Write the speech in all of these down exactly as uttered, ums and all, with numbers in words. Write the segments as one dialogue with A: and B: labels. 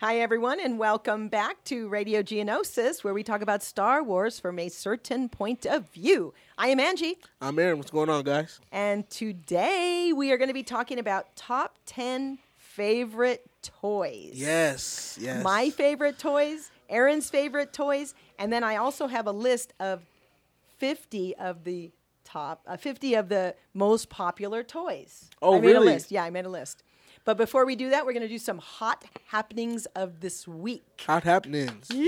A: Hi, everyone, and welcome back to Radio Geonosis, where we talk about Star Wars from a certain point of view. I am Angie.
B: I'm Aaron. What's going on, guys?
A: And today we are going to be talking about top ten favorite toys.
B: Yes, yes.
A: My favorite toys, Aaron's favorite toys, and then I also have a list of fifty of the top, uh, fifty of the most popular toys.
B: Oh,
A: I made
B: really?
A: a list. Yeah, I made a list. But before we do that, we're going to do some hot happenings of this week.
B: Hot happenings.
A: Yeah.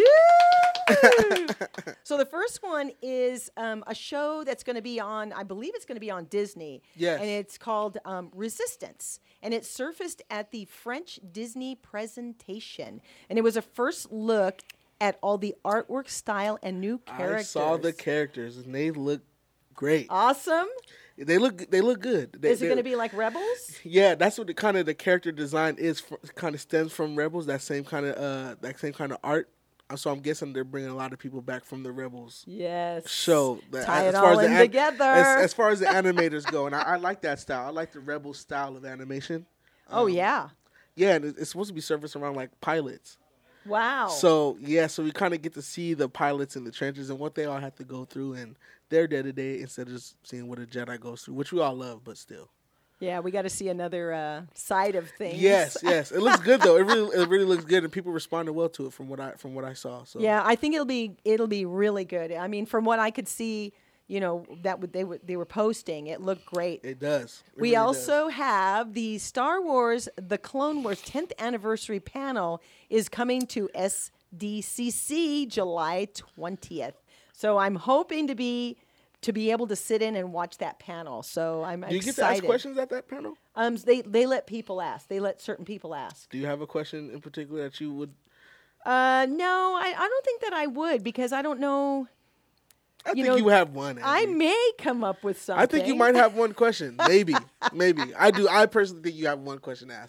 A: So the first one is um, a show that's going to be on, I believe it's going to be on Disney.
B: Yes.
A: And it's called um, Resistance. And it surfaced at the French Disney presentation. And it was a first look at all the artwork style and new characters.
B: I saw the characters, and they look great.
A: Awesome.
B: They look they look good. They,
A: Is it going to be like Rebels?
B: Yeah, that's what the kind of the character design is. Kind of stems from Rebels. That same kind of uh, that same kind of art. So I'm guessing they're bringing a lot of people back from the Rebels
A: Yes.
B: show. That,
A: Tie
B: as
A: it
B: far
A: all
B: as
A: in
B: the an-
A: together.
B: As, as far as the animators go, and I, I like that style. I like the Rebel style of animation.
A: Oh,
B: Um,
A: yeah.
B: Yeah, and it- it's supposed to be surfaced around like pilots.
A: Wow.
B: So, yeah, so we kind of get to see the pilots in the trenches and what they all have to go through and their day-to-day instead of just seeing what a Jedi goes through, which we all love, but still.
A: Yeah, we got to see another uh, side of things.
B: Yes, yes. It looks good, though. It really it really looks good, and people responded well to it from what I from what I saw. So
A: Yeah, I think it'll be it'll be really good. I mean, from what I could see, you know, that would they were they were posting, it looked great.
B: It does. It
A: We
B: really
A: also
B: does.
A: have the Star Wars The Clone Wars tenth anniversary panel is coming to S D C C July twentieth. So I'm hoping to be to be able to sit in and watch that panel. So I'm
B: Do you
A: excited.
B: get to ask questions at that panel?
A: Um, they they let people ask. They let certain people ask.
B: Do you have a question in particular that you would?
A: Uh, no, I, I don't think that I would because I don't know.
B: I
A: You
B: think
A: know,
B: you have one.
A: I
B: Andy.
A: may come up with something.
B: I think you might have one question. Maybe, maybe. I do. I personally think you have one question to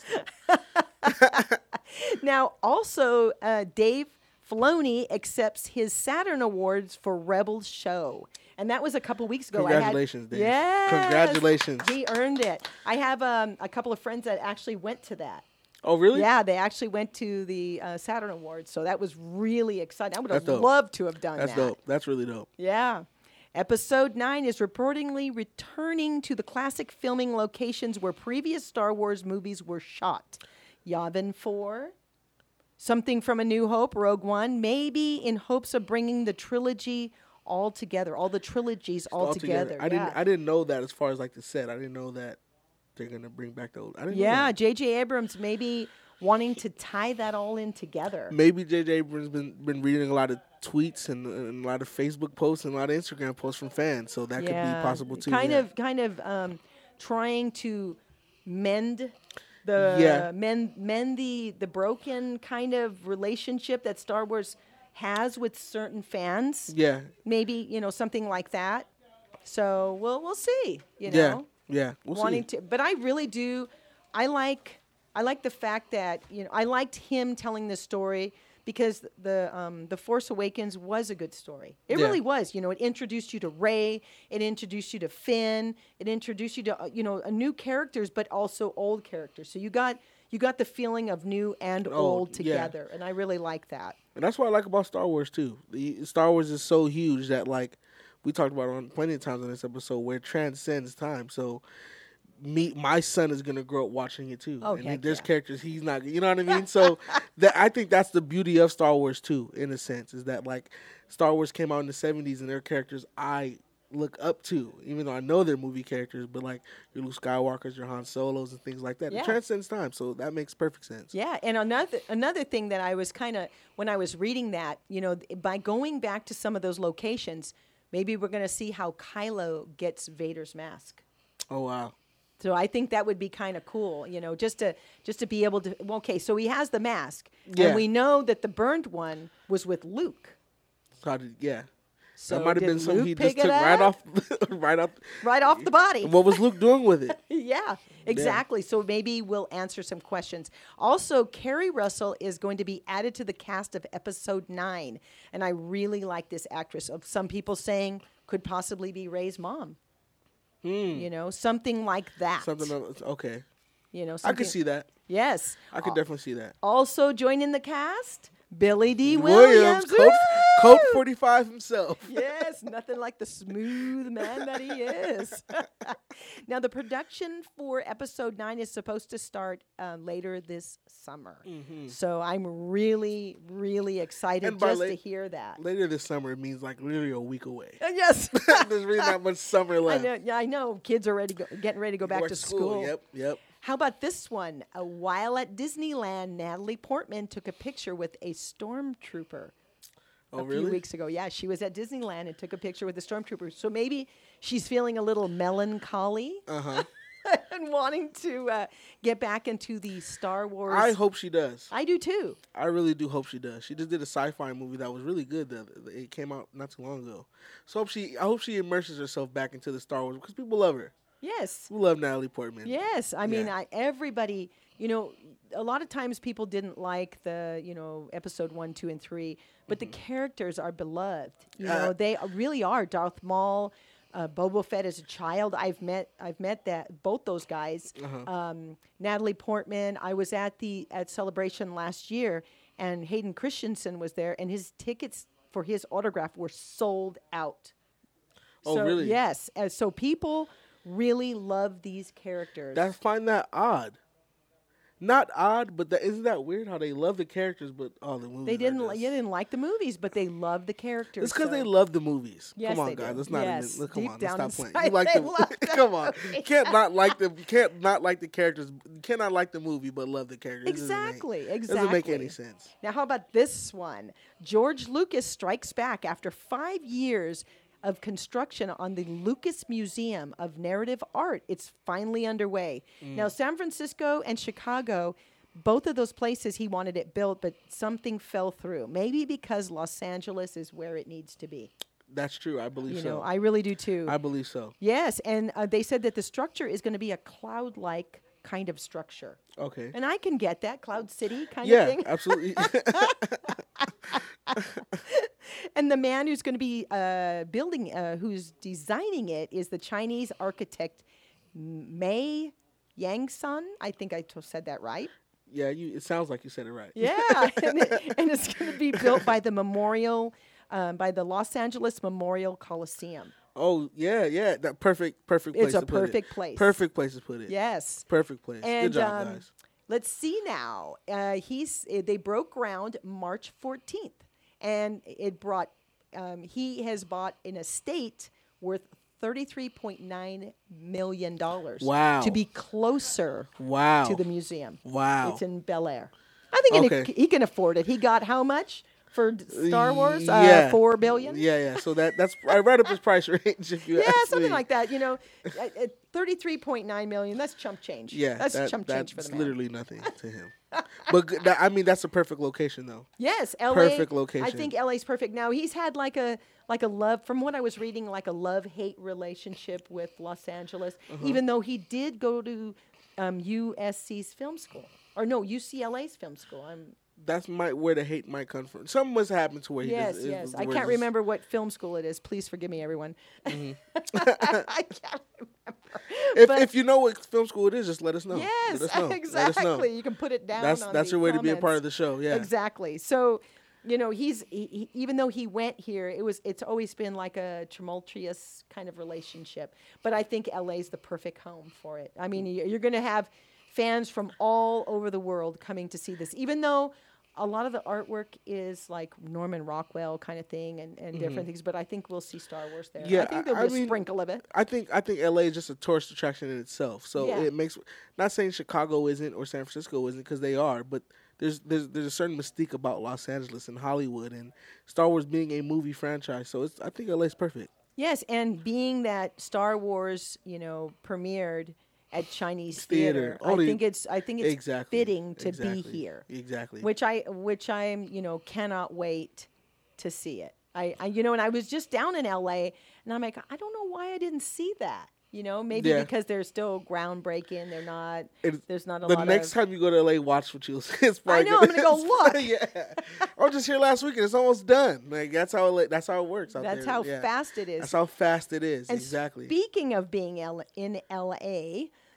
B: ask.
A: Now, also, uh, Dave Filoni accepts his Saturn Awards for Rebels show. And that was a couple weeks ago.
B: Congratulations,
A: I had,
B: Dave.
A: Yes.
B: Congratulations.
A: He earned it. I have um, a couple of friends that actually went to that.
B: Oh, really?
A: Yeah, they actually went to the uh, Saturn Awards. So that was really exciting. I would have
B: That's dope.
A: loved to have done
B: That's
A: that.
B: dope. That's really dope.
A: Yeah. Episode nine is reportedly returning to the classic filming locations where previous Star Wars movies were shot. Yavin four, something from A New Hope, Rogue One, maybe in hopes of bringing the trilogy all together, all the trilogies all,
B: All
A: together.
B: I
A: yeah.
B: didn't. I didn't know that as far as like the set. I didn't know that they're gonna bring back the old. I didn't know
A: yeah,
B: that.
A: J J Abrams maybe wanting to tie that all in together.
B: Maybe J J Abrams been been reading a lot of tweets and, and a lot of Facebook posts and a lot of Instagram posts from fans, so that could be possible too.
A: Kind
B: yeah.
A: of, kind of um, trying to mend the
B: Yeah.
A: mend mend the the broken kind of relationship that Star Wars has with certain fans.
B: Yeah.
A: Maybe you know something like that. So we'll we'll see. You
B: Yeah.
A: know,
B: Yeah. We'll
A: wanting
B: see.
A: to, but I really do. I like I like the fact that you know I liked him telling this story. Because the um, the Force Awakens was a good story. It
B: Yeah.
A: really was. You know, it introduced you to Rey. It introduced you to Finn. It introduced you to uh, you know a new characters, but also old characters. So you got you got the feeling of new and old,
B: Old, yeah.
A: together, and I really like that.
B: And that's what I like about Star Wars too. The Star Wars is so huge that like we talked about on plenty of times in this episode where it transcends time. So me, my son is gonna grow up watching it too.
A: Oh,
B: and
A: heck
B: there's
A: yeah.
B: characters he's not. You know what I mean? So that I think that's the beauty of Star Wars too, in a sense, is that like Star Wars came out in the seventies and they're characters I look up to, even though I know they're movie characters. But like your Luke Skywalkers, your Han Solos, and things like that.
A: Yeah.
B: It transcends time, so that makes perfect sense.
A: Yeah, and another another thing that I was kind of when I was reading that, you know, th- by going back to some of those locations, maybe we're going to see how Kylo gets Vader's mask.
B: Oh wow.
A: So I think that would be kind of cool, you know, just to just to be able to. Well, okay, so he has the mask,
B: Yeah.
A: and we know that the burned one was with Luke.
B: How did, yeah.
A: So
B: that might have
A: did
B: been something
A: Luke
B: he
A: pick
B: just
A: it
B: took right
A: up?
B: off, right off,
A: Right off the body.
B: What was Luke doing with it?
A: Yeah, exactly. So maybe we'll answer some questions. Also, Carrie Russell is going to be added to the cast of Episode nine, and I really like this actress. Of some people saying could possibly be Rey's mom.
B: Hmm.
A: You know, something like that.
B: Something else. Okay.
A: You know,
B: I
A: something.
B: could see that.
A: Yes.
B: I could definitely see that.
A: Also joining the cast, Billy D. Williams.
B: Colt, Colt forty-five himself.
A: Yes, nothing like the smooth man that he is. Now, the production for episode nine is supposed to start uh, later this summer.
B: Mm-hmm.
A: So I'm really, really excited
B: And by
A: just
B: la-
A: to hear that.
B: Later this summer means like literally a week away.
A: Uh, yes.
B: There's really not much summer
A: I
B: left.
A: know, yeah, I know. Kids are ready go, getting ready to go back
B: Go
A: to school.
B: Yep, yep.
A: How about this one? A while at Disneyland, Natalie Portman took a picture with a stormtrooper.
B: Oh,
A: a
B: really?
A: few weeks ago. Yeah, she was at Disneyland and took a picture with a stormtrooper. So maybe she's feeling a little melancholy
B: Uh-huh.
A: and wanting to uh, get back into the Star Wars.
B: I hope she does.
A: I do too.
B: I really do hope she does. She just did a sci-fi movie that was really good. That it came out not too long ago. So hope she, I hope she immerses herself back into the Star Wars because people love her.
A: Yes.
B: We love Natalie Portman.
A: Yes. I mean,
B: Yeah.
A: I, everybody, you know, a lot of times people didn't like the, you know, episode one, two, and three, but the characters are beloved. You
B: Uh,
A: know, they really are. Darth Maul, uh, Boba Fett as a child. I've met, I've met that both those guys.
B: Uh-huh.
A: Um, Natalie Portman. I was at the at Celebration last year, and Hayden Christensen was there, and his tickets for his autograph were sold out.
B: Oh,
A: so,
B: really?
A: Yes. Uh, so people really love these characters.
B: I find that odd. Not odd, but that isn't that weird how they love the characters, but all the movies.
A: They didn't.
B: Are
A: Li-
B: just,
A: you didn't like the movies, but they love the characters.
B: It's because
A: so-
B: they love the movies.
A: Yes,
B: come on,
A: they
B: guys.
A: do.
B: Let's not
A: Yes,
B: even. Look, come
A: deep
B: on,
A: down
B: let's stop
A: inside,
B: playing. You like
A: they
B: the?
A: love the
B: come on. You
A: movies.
B: can't not like the. You can't not like the characters. You cannot like the movie but love the characters. It doesn't make-
A: Exactly. Exactly.
B: Doesn't make any sense.
A: Now, how about this one? George Lucas strikes back after five years of construction on the Lucas Museum of Narrative Art. It's finally underway.
B: Mm.
A: Now, San Francisco and Chicago, both of those places he wanted it built, but something fell through. Maybe because Los Angeles is where it needs to be.
B: That's true. I believe
A: You
B: so.
A: know, I really do too.
B: I believe so.
A: Yes, and uh, they said that the structure is going to be a cloud-like kind of structure.
B: Okay.
A: And I can get that, Cloud City kind
B: Yeah,
A: of thing.
B: absolutely.
A: And the man who's going to be uh, building, uh, who's designing it, is the Chinese architect Mei Yangsun. I think I t- said that right.
B: yeah, you. It sounds like you said it right.
A: Yeah, and, it- and it's going to be built by the Memorial, um, by the Los Angeles Memorial Coliseum.
B: Oh yeah, yeah. That perfect, perfect place.
A: It's a
B: to put it.
A: perfect place.
B: Perfect place to put it.
A: Yes.
B: Perfect place.
A: And
B: Good job,
A: um,
B: guys.
A: let's see now. Uh, he's uh, they broke ground March fourteenth, and it brought. Um, he has bought an estate worth thirty-three point nine million dollars.
B: Wow.
A: To be closer
B: Wow.
A: to the museum.
B: Wow.
A: It's in Bel Air. I think
B: Okay.
A: he, he can afford it. He got how much for d- Star Wars? Uh,
B: Yeah.
A: Four billion.
B: Yeah, yeah. So that that's right, right up his price range. If you
A: Yeah,
B: ask
A: something
B: me.
A: like that. You know, at, at thirty-three point nine million. That's chump change.
B: Yeah,
A: that's
B: that,
A: chump change for
B: that's
A: the man.
B: literally nothing to him. But g- that, I mean, that's a perfect location, though.
A: Yes, L A.
B: Perfect
A: I
B: location.
A: think L A's perfect. Now he's had like a like a love, from what I was reading, like a love hate relationship with Los Angeles.
B: Uh-huh.
A: Even though he did go to um, U S C's film school, or no, U C L A's film school. I'm
B: That's might where the hate might come from. Something must happen to where he
A: yes,
B: does,
A: yes.
B: is-
A: I
B: where
A: can't
B: this-
A: remember what film school it is. Please forgive me, everyone.
B: Mm-hmm.
A: I can't remember.
B: If,
A: But-
B: if you know what film school it is, just let us know.
A: Yes,
B: let us know.
A: exactly.
B: Let us know.
A: You can put it down.
B: That's
A: on
B: that's
A: the
B: your way to be a part
A: comments.
B: of the show. Yeah.
A: Exactly. So, you know, he's he, he, even though he went here, it was it's always been like a tumultuous kind of relationship. But I think L A's the perfect home for it. I mean, y- you're going to have fans from all over the world coming to see this, even though a lot of the artwork is like Norman Rockwell kind of thing and, and different things. But I think we'll see Star Wars there.
B: Yeah,
A: I think there'll
B: I-
A: be
B: I
A: a
B: mean-
A: sprinkle of it.
B: I think I think L A is just a tourist attraction in itself. So
A: Yeah.
B: it makes not saying Chicago isn't or San Francisco isn't because they are, but there's there's there's a certain mystique about Los Angeles and Hollywood and Star Wars being a movie franchise. So it's I think L A's perfect.
A: Yes, and being that Star Wars, you know, premiered at Chinese
B: Theater.
A: theater,
B: Only-
A: I think it's I think it's
B: exactly
A: fitting to
B: exactly.
A: be here.
B: Exactly.
A: Which I which I'm, you know, cannot wait to see it. I, I you know, and I was just down in L A and I'm like, I don't know why I didn't see that. You know, maybe
B: Yeah.
A: because they're still groundbreaking. They're not.
B: It-
A: there's not a
B: the
A: lot
B: next
A: of.
B: time you go to L A, watch what you'll see. It's probably
A: know, I'm gonna go look.
B: yeah, I was just here last week and it's almost done. Like that's how L A, that's how it works out
A: That's
B: there.
A: how
B: Yeah.
A: fast it is.
B: That's how fast it is.
A: And
B: exactly.
A: Speaking of being L- in L A,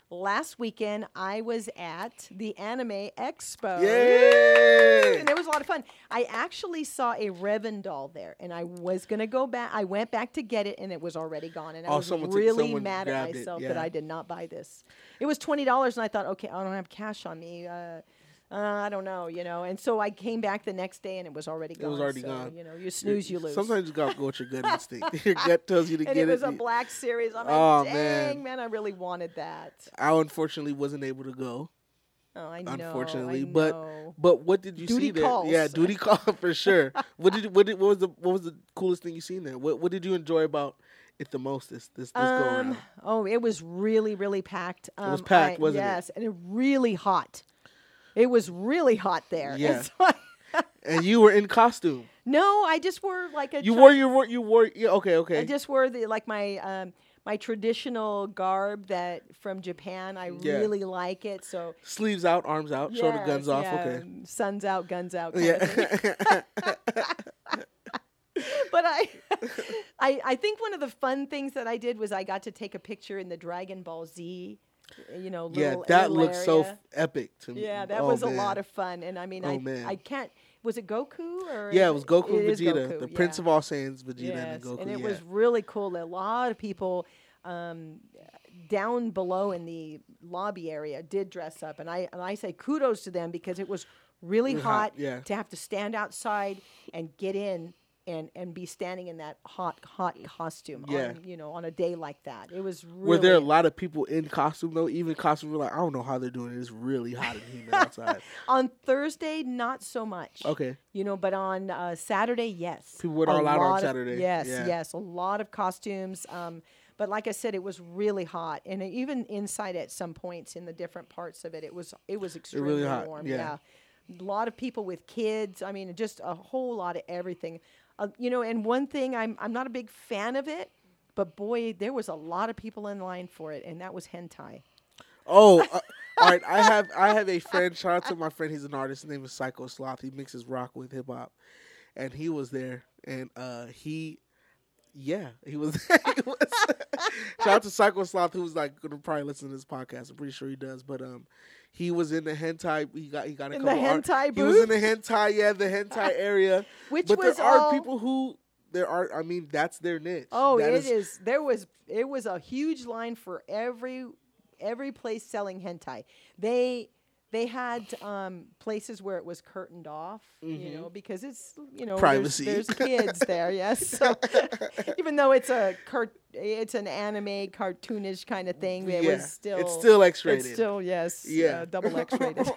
A: last weekend I was at the Anime Expo.
B: Yay!
A: And it was a lot of fun. I actually saw a Revan doll there, and I was going to go back. I went back to get it, and it was already gone. And I
B: Oh,
A: was
B: someone took-
A: really
B: someone
A: mad at
B: grabbed it,
A: myself that
B: yeah.
A: I did not buy this. It was twenty dollars, and I thought, okay, I don't have cash on me. Uh, uh, I don't know, you know. And so I came back the next day, and it was already
B: It
A: gone.
B: was already
A: so,
B: gone.
A: You know, you snooze, you lose.
B: Sometimes you gotta go with your gut instinct. Your gut tells you to
A: and
B: get
A: it was
B: it.
A: a Black Series. I'm
B: Oh,
A: like,
B: man.
A: dang, man, I really wanted that.
B: I unfortunately wasn't able to go.
A: Oh, I know.
B: Unfortunately,
A: I
B: but
A: know.
B: but what did you
A: Duty
B: see there?
A: calls.
B: Yeah, duty call for sure. What did what did what was the what was the coolest thing you seen there? What what did you enjoy about it the most this this, this go
A: Um,
B: around?
A: oh, it was really, really packed. Um,
B: was packed,
A: I-
B: wasn't it?
A: yes, and it really hot. It was really hot there. And
B: Yeah.
A: so I-
B: And you were in costume.
A: no, I just wore like a.
B: You
A: tri-
B: wore your wore you wore yeah okay
A: I
B: okay.
A: just wore the like my um my traditional garb that from Japan. I
B: Yeah.
A: really like it. So
B: Sleeves out, arms out, show the
A: yes,
B: guns off.
A: yeah,
B: Okay.
A: Suns out, guns out. Kind of thing.
B: Yeah.
A: But I, I, I think one of the fun things that I did was I got to take a picture in the Dragon Ball Z, you know,
B: yeah,
A: little,
B: that
A: little
B: looks so
A: area.
B: f- epic to me.
A: Yeah, that
B: Oh,
A: was
B: man.
A: a lot of fun, and I mean,
B: Oh,
A: I,
B: man.
A: I can't. Was it Goku or?
B: Yeah,
A: is
B: it was Goku
A: it
B: and
A: is
B: Vegeta,
A: Goku,
B: the
A: yeah.
B: Prince of all Saiyans, Vegeta
A: Yes,
B: and Goku.
A: and it
B: yeah.
A: was really cool. A lot of people um, down below in the lobby area did dress up, and I and I say kudos to them because it was really
B: Really
A: hot,
B: hot, yeah.
A: to have to stand outside and get in. And, and be standing in that hot hot costume
B: Yeah.
A: on you know on a day like that. It was really
B: Were there a lot of people in costume though? Even costume, were like, I don't know how they're doing it. It's really hot and humid outside.
A: on Thursday, not so much.
B: Okay.
A: You know, but on uh, Saturday, yes.
B: People went
A: A
B: all out on
A: lot of-
B: Saturday.
A: Yes,
B: Yeah.
A: yes, a lot of costumes. Um, but like I said, it was really hot, and even inside at some points in the different parts of it, it was it was extremely
B: really hot,
A: warm.
B: yeah.
A: A lot of people with kids. I mean, just a whole lot of everything. Uh, you know, and one thing I'm I'm not a big fan of it, but boy, there was a lot of people in line for it, and that was hentai.
B: Oh, uh, all right. I have I have a friend. Shout out to my friend. He's an artist. His name is Psycho Sloth. He mixes rock with hip hop, and he was there. And uh, he, yeah, he was. he was shout out to Psycho Sloth, who was like gonna probably listen to this podcast. I'm pretty sure he does. But um, he was in the hentai. He got he got a
A: In the
B: couple art-
A: hentai
B: He was in
A: booth?
B: the hentai. Yeah, the hentai area.
A: Which
B: but
A: was
B: there are
A: all-
B: people who there are. I mean, that's their niche.
A: Oh,
B: That
A: it is. There was it was a huge line for every every place selling hentai. They they had um, places where it was curtained off, you know, because it's you know
B: Privacy.
A: There's, there's kids there, yes. So even though it's a cart, it's an anime cartoonish kind of thing, it
B: Yeah,
A: was still
B: it's still X-rated.
A: It's still yes,
B: Yeah.
A: uh, double X rated.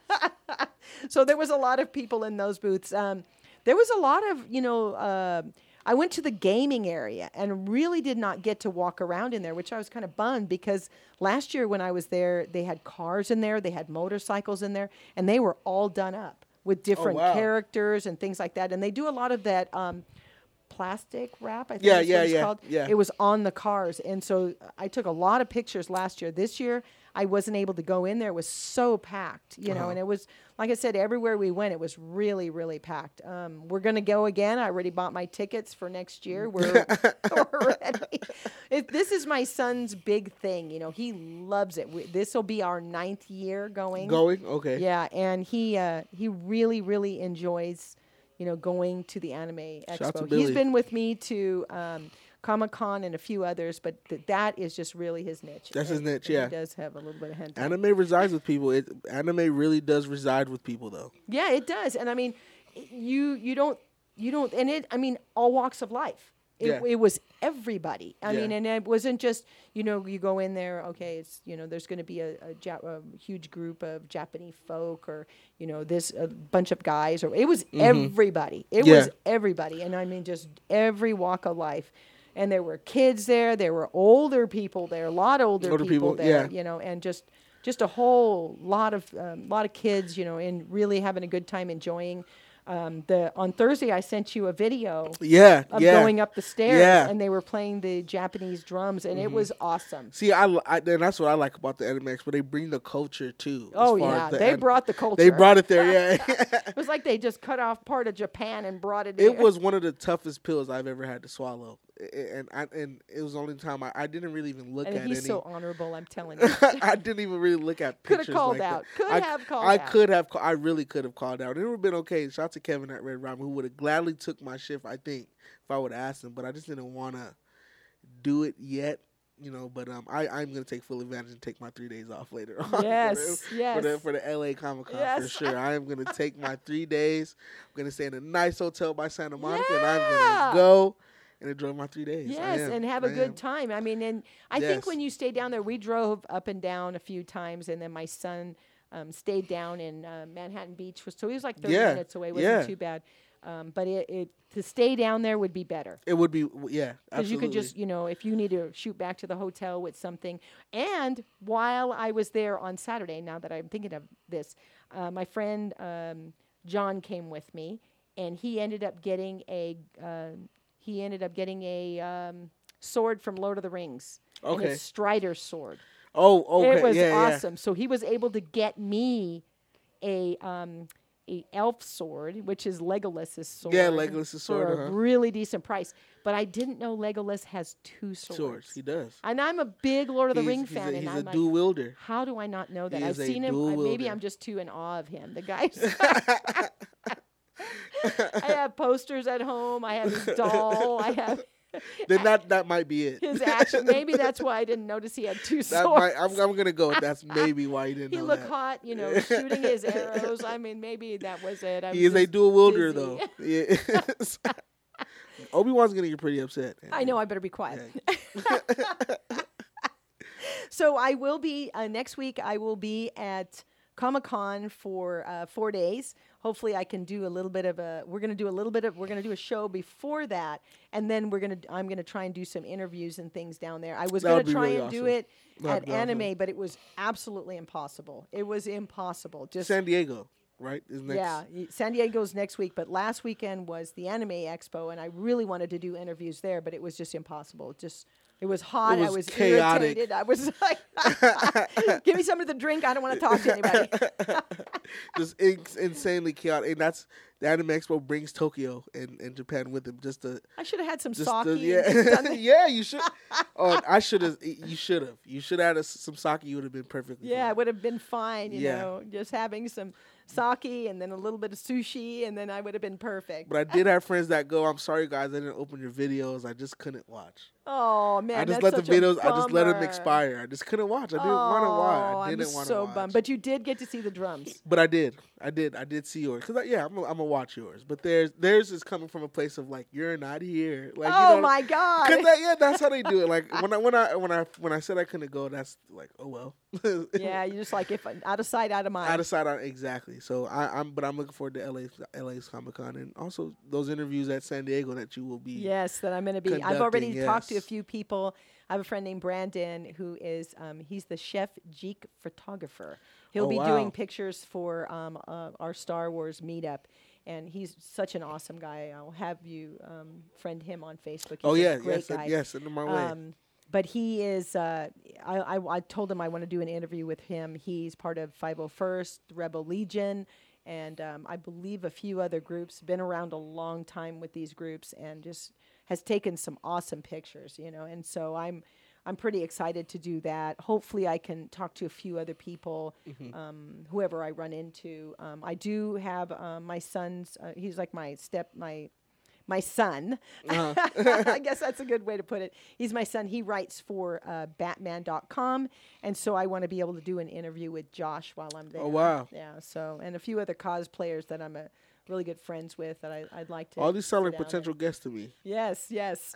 A: So there was a lot of people in those booths. Um, there was a lot of, you know, uh, I went to the gaming area and really did not get to walk around in there, which I was kind of bummed because last year when I was there, they had cars in there, they had motorcycles in there, and they were all done up with different
B: wow.
A: characters and things like that. And they do a lot of that um, plastic wrap, I think
B: Yeah,
A: is
B: yeah,
A: what it's
B: yeah,
A: called.
B: yeah.
A: It was on the cars. And so I took a lot of pictures last year. This year, I wasn't able to go in there. It was so packed, you know,
B: Uh-huh.
A: and it was, like I said, everywhere we went, it was really, really packed. Um, we're going to go again. I already bought my tickets for next year. We're, we're ready. It, this is my son's big thing. You know, he loves it. This will be our ninth year going.
B: Going okay.
A: Yeah, and he uh, he really, really enjoys, you know, going to the Anime
B: Shout out to
A: Expo.
B: Billy.
A: He's been with me to um, Comic Con and a few others, but th- that is just really his niche.
B: That's his
A: And-
B: niche,
A: and
B: yeah.
A: He does have a little bit of hentai.
B: Anime resides with people. It anime really does reside with people though.
A: Yeah, it does, and I mean, i- you you don't you don't, and it. I mean, all walks of life. It,
B: Yeah.
A: it was everybody. I
B: Yeah.
A: mean, and it wasn't just, you know, you go in there, okay, it's, you know, there's going to be a, a, ja- a huge group of Japanese folk or, you know, this a bunch of guys, or it was everybody. It
B: Yeah.
A: was everybody. And I mean, just every walk of life. And there were kids there, there were older people there, a lot of older,
B: Older
A: people,
B: people,
A: there,
B: yeah.
A: you know, and just just a whole lot of um, lot of kids, you know, and really having a good time enjoying. Um, the on Thursday, I sent you a video
B: Yeah,
A: of
B: yeah.
A: going up the stairs,
B: Yeah.
A: and they were playing the Japanese drums, and it was awesome.
B: See, I, li- I and that's what I like about the Anime Expo. They bring the culture too. as
A: Oh
B: far
A: yeah,
B: as the
A: they
B: an-
A: brought the culture.
B: They brought it there. Yeah.
A: It was like they just cut off part of Japan and brought it.
B: It
A: in.
B: was one of the toughest pills I've ever had to swallow. and I, and it was the only time I, I didn't really even look
A: And
B: at
A: he's
B: any.
A: so honorable, I'm telling you.
B: I didn't even really look at
A: Could
B: pictures.
A: have called
B: like
A: out.
B: that.
A: Could
B: I,
A: have called
B: I
A: out.
B: could have. ca- I really could have called out. It would have been okay. Shout out to Kevin at Red Robin, who would have gladly took my shift. I think if I would have asked him, but I just didn't want to do it yet. You know, but um, I I'm gonna take full advantage and take my three days off later on.
A: Yes,
B: for the,
A: yes.
B: For the for the L A Comic Con for
A: Yes.
B: sure. I am gonna take my three days. I'm gonna stay in a nice hotel by Santa Monica, and I'm
A: Yeah.
B: gonna go and enjoy my three days. I
A: Yes,
B: am.
A: and have a
B: I
A: good
B: am.
A: time. I mean, and I
B: Yes.
A: think when you stay down there, we drove up and down a few times, and then my son um, stayed down in uh, Manhattan Beach, was so he was like thirty
B: Yeah,
A: minutes away. wasn't
B: yeah.
A: too bad, um, but it, it to stay down there would be better.
B: It would be w- yeah,
A: Because you could
B: absolutely.
A: just, you know, if you need to shoot back to the hotel with something. And while I was there on Saturday, now that I'm thinking of this, uh, my friend um, John came with me, and he ended up getting a uh, he ended up getting a um, sword from Lord of the Rings. And
B: Okay.
A: it's Strider's sword.
B: Oh, okay.
A: It was
B: yeah, yeah.
A: awesome. So he was able to get me a um, a elf sword, which is Legolas's sword.
B: Yeah, Legolas's sword,
A: for a
B: uh-huh.
A: really decent price. But I didn't know Legolas has two swords.
B: Swords. He does.
A: And I'm a big Lord of the
B: He's-
A: Ring
B: he's
A: fan,
B: A,
A: and
B: he's
A: I'm
B: a
A: like,
B: dual wielder.
A: how do I not know that?
B: He
A: I've
B: is a
A: seen him.
B: dual
A: uh, maybe
B: wielder.
A: I'm just too in awe of him. The guy's. I have posters at home. I have his doll. I have
B: Then that that might be it.
A: his action. Maybe that's why I didn't notice he had two
B: That
A: swords.
B: might, I'm I'm gonna go with that's maybe why he didn't
A: He
B: know
A: looked
B: that.
A: hot, you know, shooting his arrows. I mean, maybe that was it. I
B: He
A: was
B: is a
A: just
B: dual wielder
A: dizzy.
B: though. Yes. Obi Wan's gonna get pretty upset.
A: I know. I better be quiet. So I will be uh, next week. I will be at Comic Con for uh, four days. Hopefully, I can do a little bit of a. We're gonna do a little bit of. We're gonna do a show before that, and then we're gonna. I'm gonna try and do some interviews and things down there. I was
B: That
A: gonna
B: would be
A: try
B: really
A: and do
B: awesome.
A: it
B: That'd
A: at
B: be awesome.
A: Anime, but it was absolutely impossible. It was impossible. Just
B: San Diego, right? Is next.
A: yeah, y- San Diego's next week, but last weekend was the Anime Expo, and I really wanted to do interviews there, but it was just impossible. Just it was hot.
B: It
A: I
B: was
A: was
B: chaotic.
A: irritated. I was like, "Give me something to drink. I don't want to talk to anybody."
B: Just in, insanely chaotic, and that's the Anime Expo brings Tokyo and, and Japan with them. Just to
A: I should have had some
B: just
A: sake.
B: to,
A: and just
B: yeah,
A: done it.
B: yeah. You should. Oh, I should have. You should have. You should have had a, some sake. You would have been perfectly.
A: Yeah,
B: fine.
A: it would have been fine. You
B: Yeah.
A: know, just having some sake and then a little bit of sushi, and then I would have been perfect.
B: But I did have friends that go, I'm sorry guys, I didn't open your videos. I just couldn't watch.
A: Oh man,
B: I just
A: that's
B: let the
A: such a
B: videos I just let them
A: bummer.
B: expire. I just couldn't watch. I didn't want to
A: Oh,
B: watch. I didn't
A: I'm
B: want to
A: so
B: watch.
A: bummed. But you did get to see the drums.
B: But I did. I did. I did see yours. Cuz yeah, I'm going to watch yours. But theirs theirs is coming from a place of like you're not here. Like
A: Oh
B: you know,
A: my God.
B: Cuz that, yeah, that's how they do it. Like when I when I when I when I said I couldn't go, that's like, oh well.
A: Yeah, you just like if out of sight, out of mind.
B: Out of sight, out exactly. So I, I'm, but I'm looking forward to L A, L A's Comic Con, and also those interviews at San Diego that you will be.
A: Yes, that I'm going to be. I've already
B: Conducting,
A: talked to a
B: yes.
A: few people. I have a friend named Brandon who is um, he's the chef geek photographer. He'll
B: Oh,
A: be
B: wow.
A: doing pictures for um, uh, our Star Wars meetup, and he's such an awesome guy. I'll have you um, friend him on Facebook. He's
B: Oh
A: a
B: yeah,
A: great
B: yes,
A: guy.
B: yes, send them my way.
A: Um, but he is. Uh, I, I I told him I want to do an interview with him. He's part of five oh first Rebel Legion, and um, I believe a few other groups. Been around a long time with these groups, and just has taken some awesome pictures. You know, and so I'm I'm pretty excited to do that. Hopefully, I can talk to a few other people,
B: Mm-hmm.
A: um, whoever I run into. Um, I do have um, my son's. Uh, he's like my step my. My son,
B: Uh-huh.
A: I guess that's a good way to put it. He's my son. He writes for uh, Batman dot com, and so I want to be able to do an interview with Josh while I'm there.
B: Oh, wow.
A: Yeah. So and a few other cosplayers that I'm a really good friends with that I, I'd like to.
B: All these sound
A: sit
B: like
A: down
B: potential guests to me.
A: and- Yes. Yes.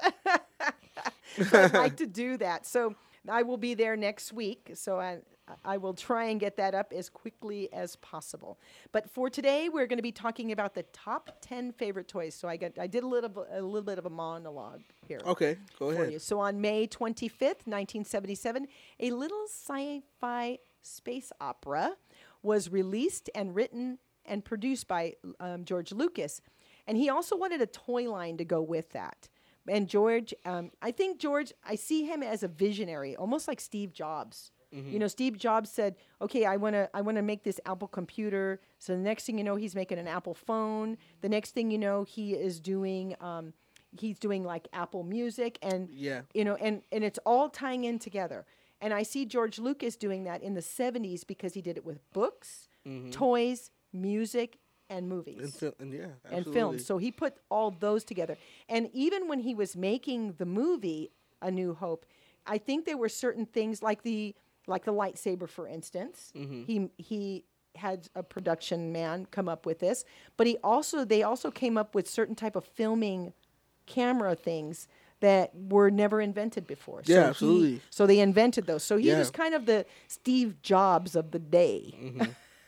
A: So I'd like to do that. So I will be there next week. So I. I will try and get that up as quickly as possible. But for today, we're going to be talking about the top ten favorite toys. So I got I did a little b- a little bit of a monologue here.
B: Okay, go
A: for
B: ahead.
A: you. So on May twenty-fifth, nineteen seventy-seven, a little sci-fi space opera was released and written and produced by um, George Lucas. And he also wanted a toy line to go with that. And George, um, I think George, I see him as a visionary, almost like Steve Jobs. You know, Steve Jobs said, "Okay, I want to, I want to make this Apple computer." So the next thing you know, he's making an Apple phone. The next thing you know, he is doing, um, he's doing like Apple Music, and
B: Yeah.
A: you know, and and it's all tying in together. And I see George Lucas doing that in the seventies because he did it with books,
B: Mm-hmm.
A: toys, music, and movies.
B: And, fil- and yeah,
A: and
B: absolutely.
A: film. So he put all those together. And even when he was making the movie A New Hope, I think there were certain things like the like the lightsaber, for instance.
B: Mm-hmm.
A: He he had a production man come up with this, but he also they also came up with certain type of filming camera things that were never invented before.
B: Yeah,
A: so he-
B: absolutely.
A: so they invented those. So he
B: Yeah.
A: was kind of the Steve Jobs of the day.
B: Mm-hmm.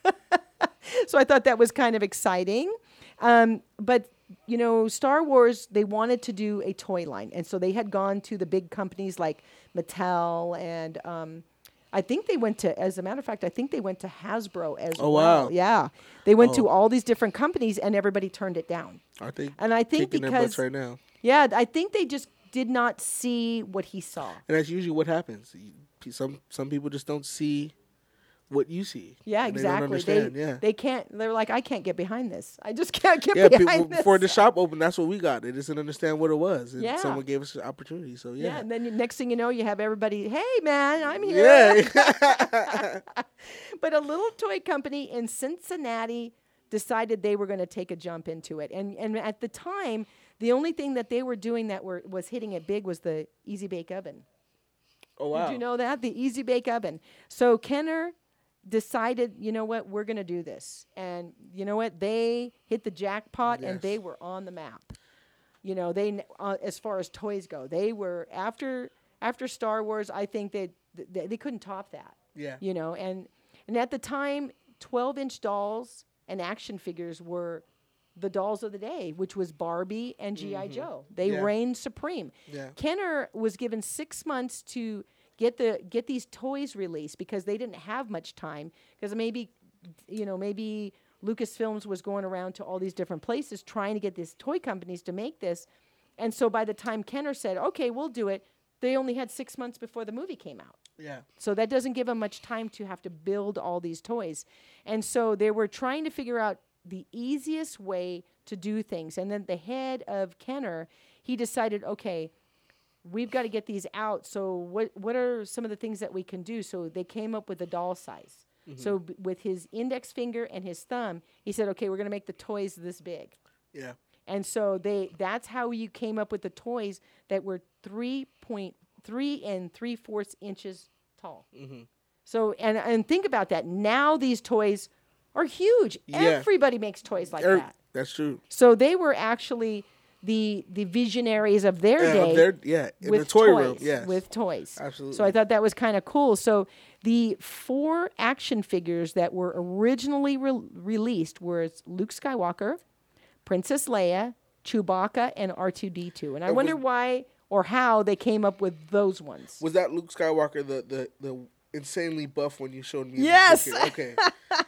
A: So I thought that was kind of exciting. Um, but, you know, Star Wars, they wanted to do a toy line. And so they had gone to the big companies like Mattel and um, I think they went to, as a matter of fact, I think they went to Hasbro as
B: Oh,
A: well.
B: wow.
A: Yeah. They went to
B: Oh.
A: all these different companies and everybody turned it down.
B: I think
A: And I think
B: kicking their butts
A: because,
B: right now.
A: yeah, I think they just did not see what he saw.
B: And that's usually what happens. You- Some some people just don't see what you see.
A: Yeah,
B: And they don't
A: exactly. They,
B: understand, yeah.
A: they can't, they're like, I can't get behind this. I just can't get
B: Yeah,
A: behind
B: people,
A: this.
B: before the shop opened, that's what we got. They just didn't understand what it was, and
A: Yeah.
B: someone gave us an opportunity. So
A: Yeah,
B: yeah,
A: and then you- next thing you know, you have everybody, hey, man, I'm here.
B: yeah,
A: But a little toy company in Cincinnati decided they were going to take a jump into it. And and at the time, the only thing that they were doing that were was hitting it big was the Easy Bake Oven.
B: oh wow,
A: Did you know that? The Easy Bake Oven. So Kenner decided, you know what, we're going to do this. And you know what? They hit the jackpot and
B: Yes.
A: they were on the map. You know, they n- uh, as far as toys go, they were after after Star Wars, I think they they, they couldn't top that.
B: yeah,
A: You know, and and at the time, twelve-inch dolls and action figures were the dolls of the day, which was Barbie and G I. Joe. They
B: Yeah.
A: reigned supreme.
B: yeah,
A: Kenner was given six months to get the get these toys released because they didn't have much time. Because maybe, you know, maybe Lucasfilms was going around to all these different places trying to get these toy companies to make this. And so by the time Kenner said, "Okay, we'll do it," they only had six months before the movie came out.
B: yeah,
A: So that doesn't give them much time to have to build all these toys. And so they were trying to figure out the easiest way to do things. And then the head of Kenner, he decided, okay, we've got to get these out. So what what are some of the things that we can do? So they came up with a doll size. So b- with his index finger and his thumb, he said, okay, we're going to make the toys this big.
B: yeah,
A: And so they that's how you came up with the toys that were three point three and three fourths inches tall.
B: mm-hmm.
A: So and and think about that. Now these toys are huge.
B: Yeah.
A: Everybody makes toys like
B: Er,
A: that.
B: that's true.
A: So they were actually the the visionaries of their
B: Yeah,
A: day
B: up there, yeah, in
A: with
B: the toy
A: toys,
B: room, yes,
A: with toys.
B: absolutely.
A: So I thought that was kind of cool. So the four action figures that were originally re- released were Luke Skywalker, Princess Leia, Chewbacca, and R two D two. And I
B: Uh, was-
A: wonder why or how they came up with those ones.
B: Was that Luke Skywalker, the the, the insanely buff one you showed me? in the
A: Yes.
B: book here? Okay.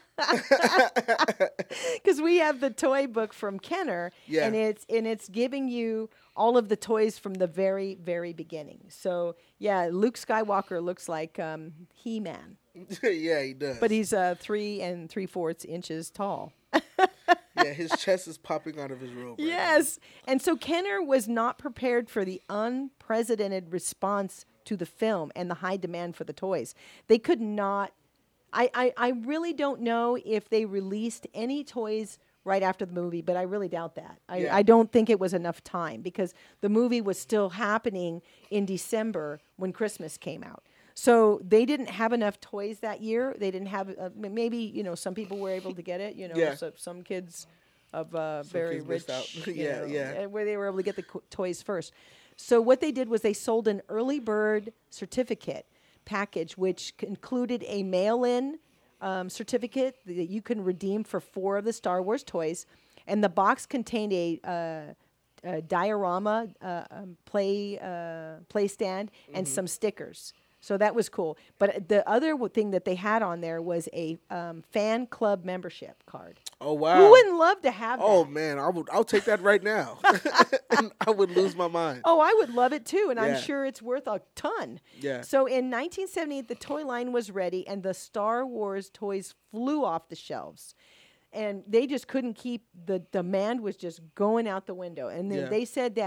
A: Because we have the toy book from Kenner,
B: Yeah.
A: and it's and it's giving you all of the toys from the very very beginning. So yeah, Luke Skywalker looks like um, He-Man,
B: Yeah, he does.
A: but he's uh, three and three fourths inches tall.
B: yeah, his chest is popping out of his robe. right now.
A: Yes, and so Kenner was not prepared for the unprecedented response to the film and the high demand for the toys. They could not. I, I, I really don't know if they released any toys right after the movie, but I really doubt that. I,
B: Yeah.
A: I don't think it was enough time because the movie was still happening in December when Christmas came out. So they didn't have enough toys that year. They didn't have uh, m- maybe you know some people were able to get it. You know,
B: Yeah.
A: so some kids of uh, very
B: kids
A: rich,
B: missed out.
A: you
B: Yeah,
A: know,
B: yeah.
A: uh, where they were able to get the co- toys first. So what they did was they sold an early bird certificate package, which c- included a mail-in um, certificate that you can redeem for four of the Star Wars toys, and the box contained a, uh, a diorama uh, um, play uh, play stand and some stickers. So that was cool. But the other w- thing that they had on there was a um, fan club membership card.
B: Oh wow.
A: Who wouldn't love to have
B: Oh
A: that?
B: man, I would. I'll take that right now. And I would lose my mind.
A: Oh, I would love it too, and I'm
B: Yeah.
A: sure it's worth a ton.
B: Yeah.
A: So in nineteen seventy-eight, the toy line was ready, and the Star Wars toys flew off the shelves. And they just couldn't keep, the demand was just going out the window. And they,
B: Yeah.
A: they said that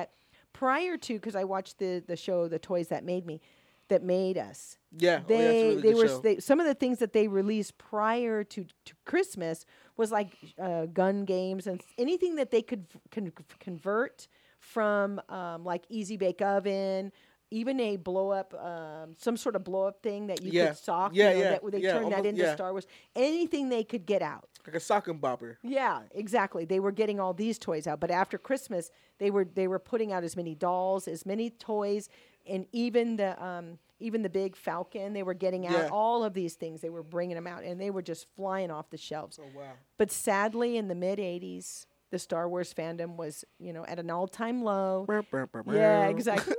A: prior to, because I watched the the show, The Toys That Made Me, that made us.
B: Yeah,
A: They
B: oh, yeah, it's a really
A: they
B: good
A: were
B: show.
A: they, some of the things that they released prior to, to Christmas was like uh, gun games and s- anything that they could f- con- convert from um, like Easy Bake Oven, even a blow up, um, some sort of blow up thing that you
B: Yeah.
A: could sock.
B: Yeah,
A: you know,
B: yeah,
A: that, they
B: yeah,
A: turned that
B: almost-
A: into
B: yeah.
A: Star Wars. Anything they could get out.
B: Like a sock and bopper.
A: Yeah, exactly. They were getting all these toys out, but after Christmas, they were they were putting out as many dolls, as many toys, and even the um, even the big Falcon. They were getting out
B: Yeah.
A: all of these things. They were bringing them out, and they were just flying off the shelves.
B: Oh wow.
A: But sadly, in the mid eighties, the Star Wars fandom was, you know, at an all time low. Yeah, exactly.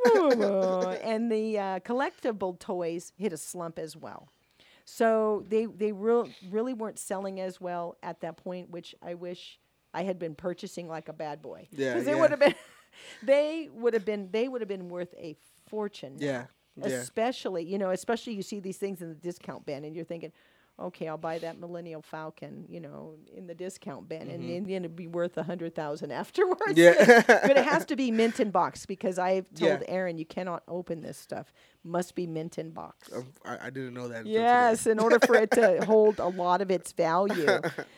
A: And the uh, collectible toys hit a slump as well. So they they real, really weren't selling as well at that point, which I wish I had been purchasing like a bad boy.
B: Yeah,
A: because they
B: yeah.
A: would have been, they would have been, they would have been worth a fortune. now.
B: Yeah, yeah.
A: Especially, you know, especially you see these things in the discount bin, and you're thinking, okay, I'll buy that Millennial Falcon, you know, in the discount bin, and then it'd be worth a hundred thousand afterwards.
B: Mm-hmm. Yeah.
A: But it has to be mint in box because I've told
B: Yeah.
A: Aaron you cannot open this stuff. Must be mint in box.
B: Um, I, I didn't know that. until
A: Yes, in order for it to hold a lot of its value.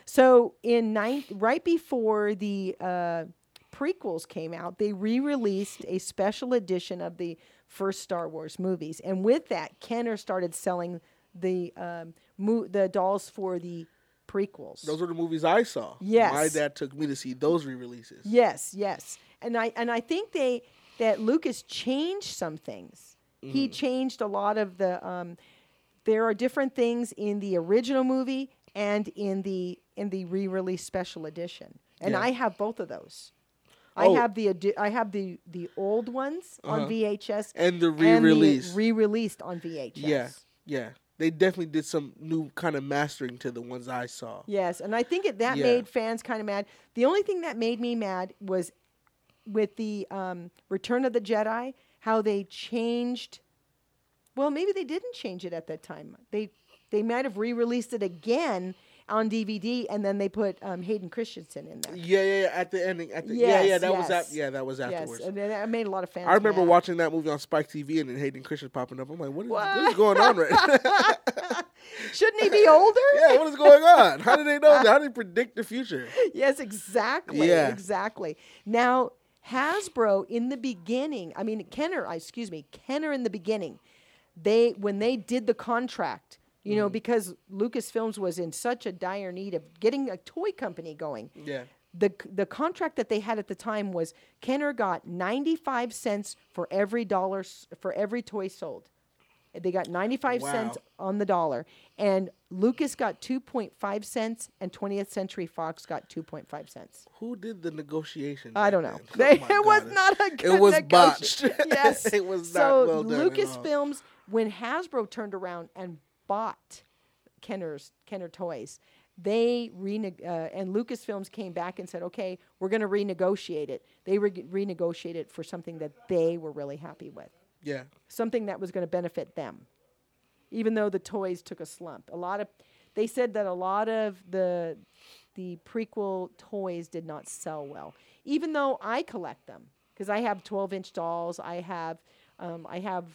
A: So in nine, right before the uh, prequels came out, they re-released a special edition of the first Star Wars movies, and with that, Kenner started selling the um, mo- the dolls for the prequels.
B: Those were the movies I saw.
A: Yes.
B: My dad took me to see those re-releases.
A: Yes, yes, and I and I think they that Lucas changed some things. He changed a lot of the. Um, there are different things in the original movie and in the in the re-release special edition, and
B: Yeah.
A: I have both of those. I
B: Oh.
A: have the edi- I have the the old ones
B: Uh-huh.
A: on V H S
B: And the
A: and
B: re-release.
A: the re-released on V H S.
B: Yeah, yeah. They definitely did some new kind of mastering to the ones I saw.
A: Yes, and I think it, that
B: Yeah.
A: made fans kind of mad. The only thing that made me mad was with the um, Return of the Jedi, how they changed. Well, maybe they didn't change it at that time. They they might have re-released it again on D V D, and then they put um, Hayden Christensen in there.
B: Yeah, yeah, yeah. At the ending, at the yeah,
A: Yes,
B: yeah. That was
A: yes.
B: that. Yeah, that was afterwards.
A: Yes, and then that made a lot of fans.
B: I remember
A: mad.
B: watching that movie on Spike T V and then Hayden Christensen popping up. I'm like, what is, what
A: What?
B: is going on right now?
A: Shouldn't he be older?
B: Yeah, what is going on? How did they know that? How did they predict the future?
A: Yes, exactly.
B: Yeah.
A: Exactly. Now, Hasbro in the beginning, I mean Kenner, I- excuse me, Kenner in the beginning, they when they did the contract, you know, because Lucasfilms was in such a dire need of getting a toy company going.
B: Yeah.
A: The the contract that they had at the time was Kenner got ninety-five cents for every dollar s- for every toy sold. They got ninety-five cents
B: Wow.
A: on the dollar, and Lucas got two point five cents, and twentieth Century Fox got two point five cents.
B: Who did the negotiation?
A: I
B: back
A: don't know.
B: then?
A: They,
B: Oh my
A: it was
B: God.
A: not a good
B: It was
A: negoti-
B: botched.
A: Yes,
B: It was not
A: so
B: well done at all.
A: Lucasfilms, when Hasbro turned around and bought Kenner's Kenner Toys, they rene- uh, and Lucasfilms came back and said, "Okay, we're going to renegotiate it." They re- renegotiated it for something that they were really happy with,
B: Yeah.
A: something that was going to benefit them, even though the toys took a slump. A lot of, they said that a lot of the the prequel toys did not sell well, even though I collect them because I have twelve inch dolls. I have um, I have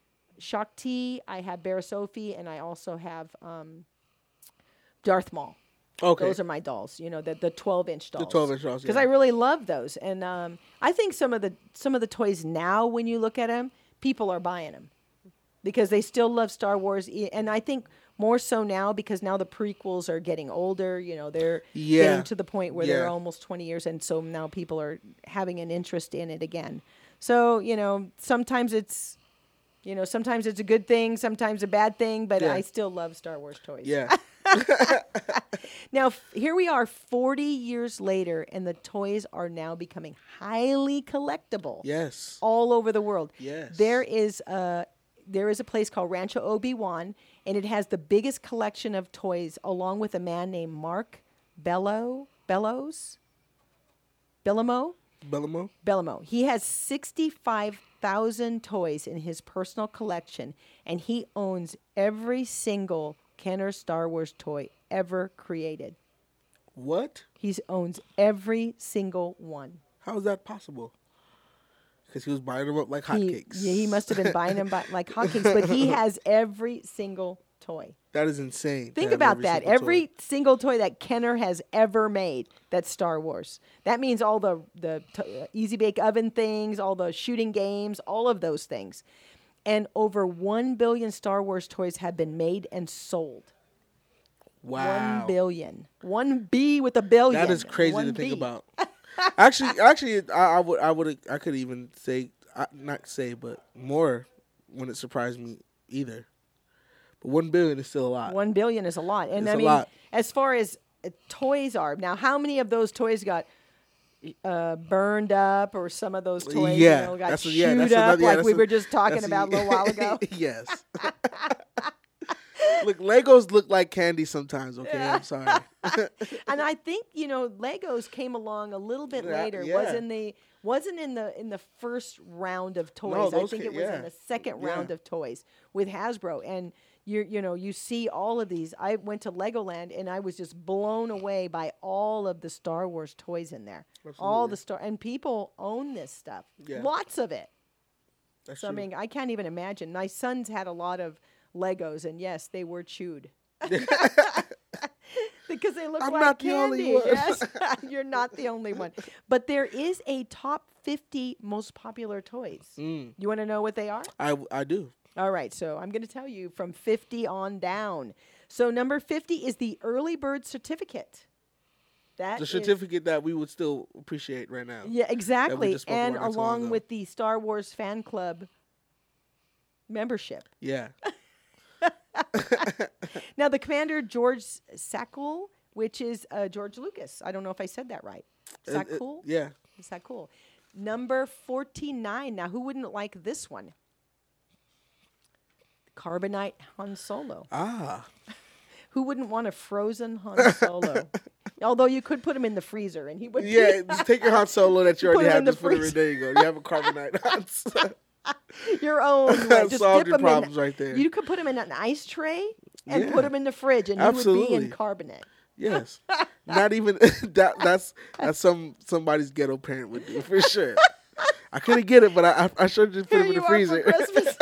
A: Shakti, I have Bear Sophie, and I also have um, Darth Maul.
B: Okay.
A: Those are my dolls, you know, the the twelve inch dolls.
B: twelve inch dolls,
A: Because
B: yeah.
A: I really love those, and um, I think some of the some of the toys now, when you look at them, people are buying them because they still love Star Wars, e- and I think more so now because now the prequels are getting older. You know, they're
B: Yeah.
A: getting to the point where they're
B: Yeah.
A: almost twenty years, and so now people are having an interest in it again. So you know, sometimes it's. You know, sometimes it's a good thing, sometimes a bad thing, but
B: Yeah.
A: I still love Star Wars toys.
B: Yeah.
A: Now, f- here we are forty years later, and the toys are now becoming highly collectible
B: Yes.
A: all over the world.
B: Yes.
A: There is a, there is a place called Rancho Obi-Wan, and it has the biggest collection of toys, along with a man named Mark Bello, Bellows? Bellamo?
B: Bellamo.
A: Bellamo. He has sixty-five thousand toys in his personal collection, and he owns every single Kenner Star Wars toy ever created.
B: What?
A: He owns every single one.
B: How is that possible? Because he was buying them up like
A: He,
B: hotcakes.
A: yeah, he must have been buying them by, like hotcakes, but he has every single toy.
B: That is insane. to
A: Think
B: have
A: about
B: every
A: that.
B: single
A: Every
B: toy.
A: single toy that Kenner has ever made, that's Star Wars. That means all the the t- uh, easy bake oven things, all the shooting games, all of those things. And over one billion Star Wars toys have been made and sold.
B: Wow.
A: One billion. One B with a billion.
B: That is crazy
A: One
B: to think
A: B.
B: about. actually, actually, I, I would, I would, I could even say, I, not say, but more when it surprised me either. But one billion is still a lot.
A: One billion is a lot. And
B: It's
A: I
B: a
A: mean,
B: lot.
A: as far as uh, toys are, now how many of those toys got uh, burned up, or some of those toys
B: yeah,
A: you know, got
B: that's a-
A: chewed
B: yeah, that's
A: up,
B: another- yeah,
A: like
B: that's
A: we
B: a-
A: were just talking
B: that's
A: about a little while ago?
B: yes. Look, Legos look like candy sometimes. Okay, I'm sorry.
A: And I think, you know, Legos came along a little bit
B: Yeah,
A: later.
B: yeah.
A: Was in the wasn't in the in the first round of toys. I
B: those
A: think
B: ca-
A: it was
B: yeah.
A: in the second
B: Yeah.
A: round of toys with Hasbro. And you you know, you see all of these. I went to Legoland and I was just blown away by all of the Star Wars toys in there. All
B: Absolutely.
A: the Star and people own this stuff.
B: Yeah.
A: Lots of it.
B: That's
A: So I
B: true.
A: mean, I can't even imagine. My sons had a lot of Legos, and yes, they were chewed. Because they look
B: I'm
A: like
B: not the
A: candy.
B: only one.
A: Yes, you're not the only one. But there is a top fifty most popular toys.
B: Mm,
A: You want to know what they are?
B: I, I do.
A: All right, so I'm going to tell you from fifty on down. So number fifty is the early bird certificate. That
B: The
A: is-
B: certificate that we would still appreciate right now.
A: yeah, exactly.
B: just spoke
A: And
B: about not so long
A: along
B: ago.
A: with the Star Wars fan club membership.
B: Yeah.
A: Now, the commander, George Sakul, which is uh, George Lucas. I don't know if I said that right.
B: It- it-
A: Sakul?
B: yeah.
A: Is that cool? Number forty-nine. Now, who wouldn't like this one? Carbonite Han Solo.
B: Ah.
A: Who wouldn't want a frozen Han Solo? Although you could put him in the freezer and he would.
B: Yeah, just take your Han Solo that you
A: Put
B: already
A: it
B: have.
A: in the
B: Just put it in.
A: freezer.
B: There you go. You have a carbonite Han Solo.
A: Your own. Like, just
B: Solved
A: dip
B: your
A: him
B: problems
A: in.
B: right there.
A: You could put him in an ice tray and
B: Yeah.
A: put him in the fridge, and he would be
B: Absolutely.
A: in carbonate.
B: Yes. Not even that. That's that's some somebody's ghetto parent would do for sure. I couldn't get it, but I I, I sure just put
A: Here
B: him in
A: you
B: the
A: are
B: freezer.
A: for Christmas.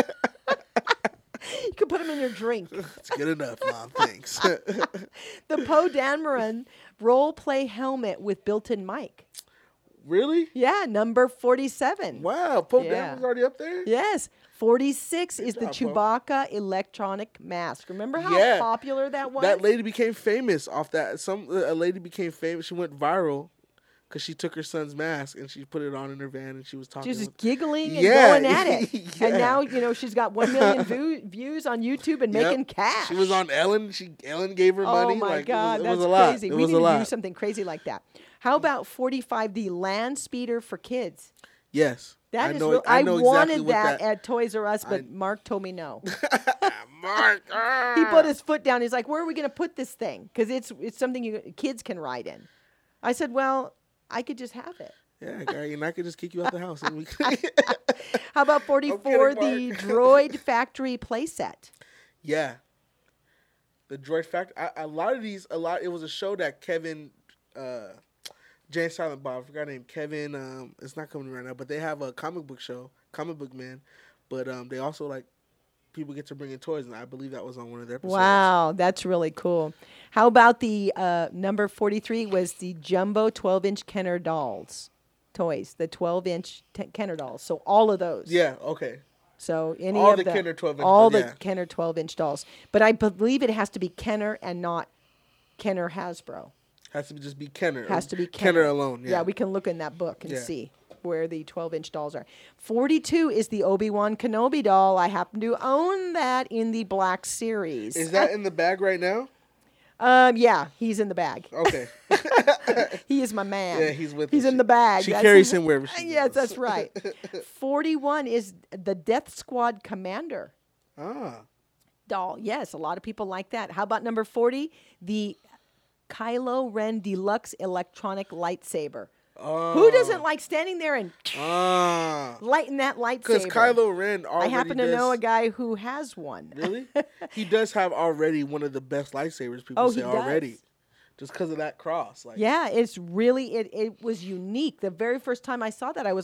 A: You could put him in your drink.
B: It's good enough, Mom. Thanks.
A: The Poe Dameron role play helmet with built-in mic.
B: Really?
A: Yeah, number forty-seven.
B: Wow. Poe
A: Yeah.
B: Dameron's already up there.
A: Yes. forty-six is the
B: job, Poe.
A: Chewbacca electronic mask. Remember how
B: Yeah.
A: popular that was?
B: That lady became famous off that. Some a lady became famous. She went viral because she took her son's mask and she put it on in her van and she was talking.
A: She was just
B: with-
A: giggling and
B: Yeah.
A: going at it.
B: Yeah.
A: And now, you know, she's got one million view, views on YouTube and
B: Yep.
A: making cash.
B: She was on Ellen. She Ellen gave her money.
A: Oh, my
B: like,
A: God.
B: It was, it
A: that's
B: was a lot.
A: crazy.
B: It
A: we
B: was
A: need
B: a
A: to
B: lot.
A: do something crazy like that. How about forty-five, the land speeder for kids?
B: Yes.
A: That
B: I
A: is
B: know,
A: real.
B: I
A: I,
B: know
A: wanted
B: exactly what
A: that,
B: that
A: at Toys R Us, but
B: I-
A: Mark told me no.
B: Mark.
A: He put his foot down. He's like, "Where are we going to put this thing? Because it's it's something you kids can ride in." I said, "Well, I could just have it."
B: Yeah, guy, and I could just kick you out the house. And we could
A: How about forty-four,
B: kidding,
A: the
B: Mark.
A: Droid Factory playset?
B: yeah. The Droid Factory. I, a lot of these, a lot. It was a show that Kevin, uh, Jay and Silent Bob. I forgot her name. Kevin. Um, it's not coming right now, but they have a comic book show, Comic Book Man. But um, they also like people get to bring in toys, and I believe that was on one of their episodes.
A: Wow, that's really cool. How about the uh, number forty-three was the jumbo twelve-inch Kenner dolls toys, the twelve-inch t- Kenner dolls. So all of those.
B: Yeah. Okay.
A: So any
B: All
A: of
B: the Kenner twelve-inch
A: all
B: dolls,
A: the
B: yeah.
A: Kenner twelve-inch dolls. But I believe it has to be Kenner and not Kenner Hasbro.
B: Has to just be Kenner.
A: Has to be
B: Kenner,
A: Kenner,
B: alone. Yeah.
A: we can look in that book and
B: Yeah.
A: see where the twelve-inch dolls are. forty-two is the Obi-Wan Kenobi doll. I happen to own that in the Black Series.
B: Is that in the bag right now?
A: Um, yeah, he's in the bag.
B: Okay.
A: He is my man.
B: Yeah, he's with
A: He's
B: us.
A: in the bag.
B: She
A: That's
B: carries
A: his-
B: him wherever she
A: Yes,
B: goes.
A: that's right. forty-one is the Death Squad Commander
B: Ah.
A: doll. Yes, a lot of people like that. How about number forty? The Kylo Ren Deluxe Electronic Lightsaber.
B: Oh.
A: Who doesn't like standing there and
B: Ah.
A: lighting that lightsaber?
B: Because Kylo Ren
A: I
B: already
A: happen to
B: does,
A: know a guy who has one.
B: Really? He does have already one of the best lightsabers, people
A: Oh,
B: say
A: he does?
B: already. Just because of that cross. Like,
A: Yeah, it's really it. It was unique. The very first time I saw that, I was like,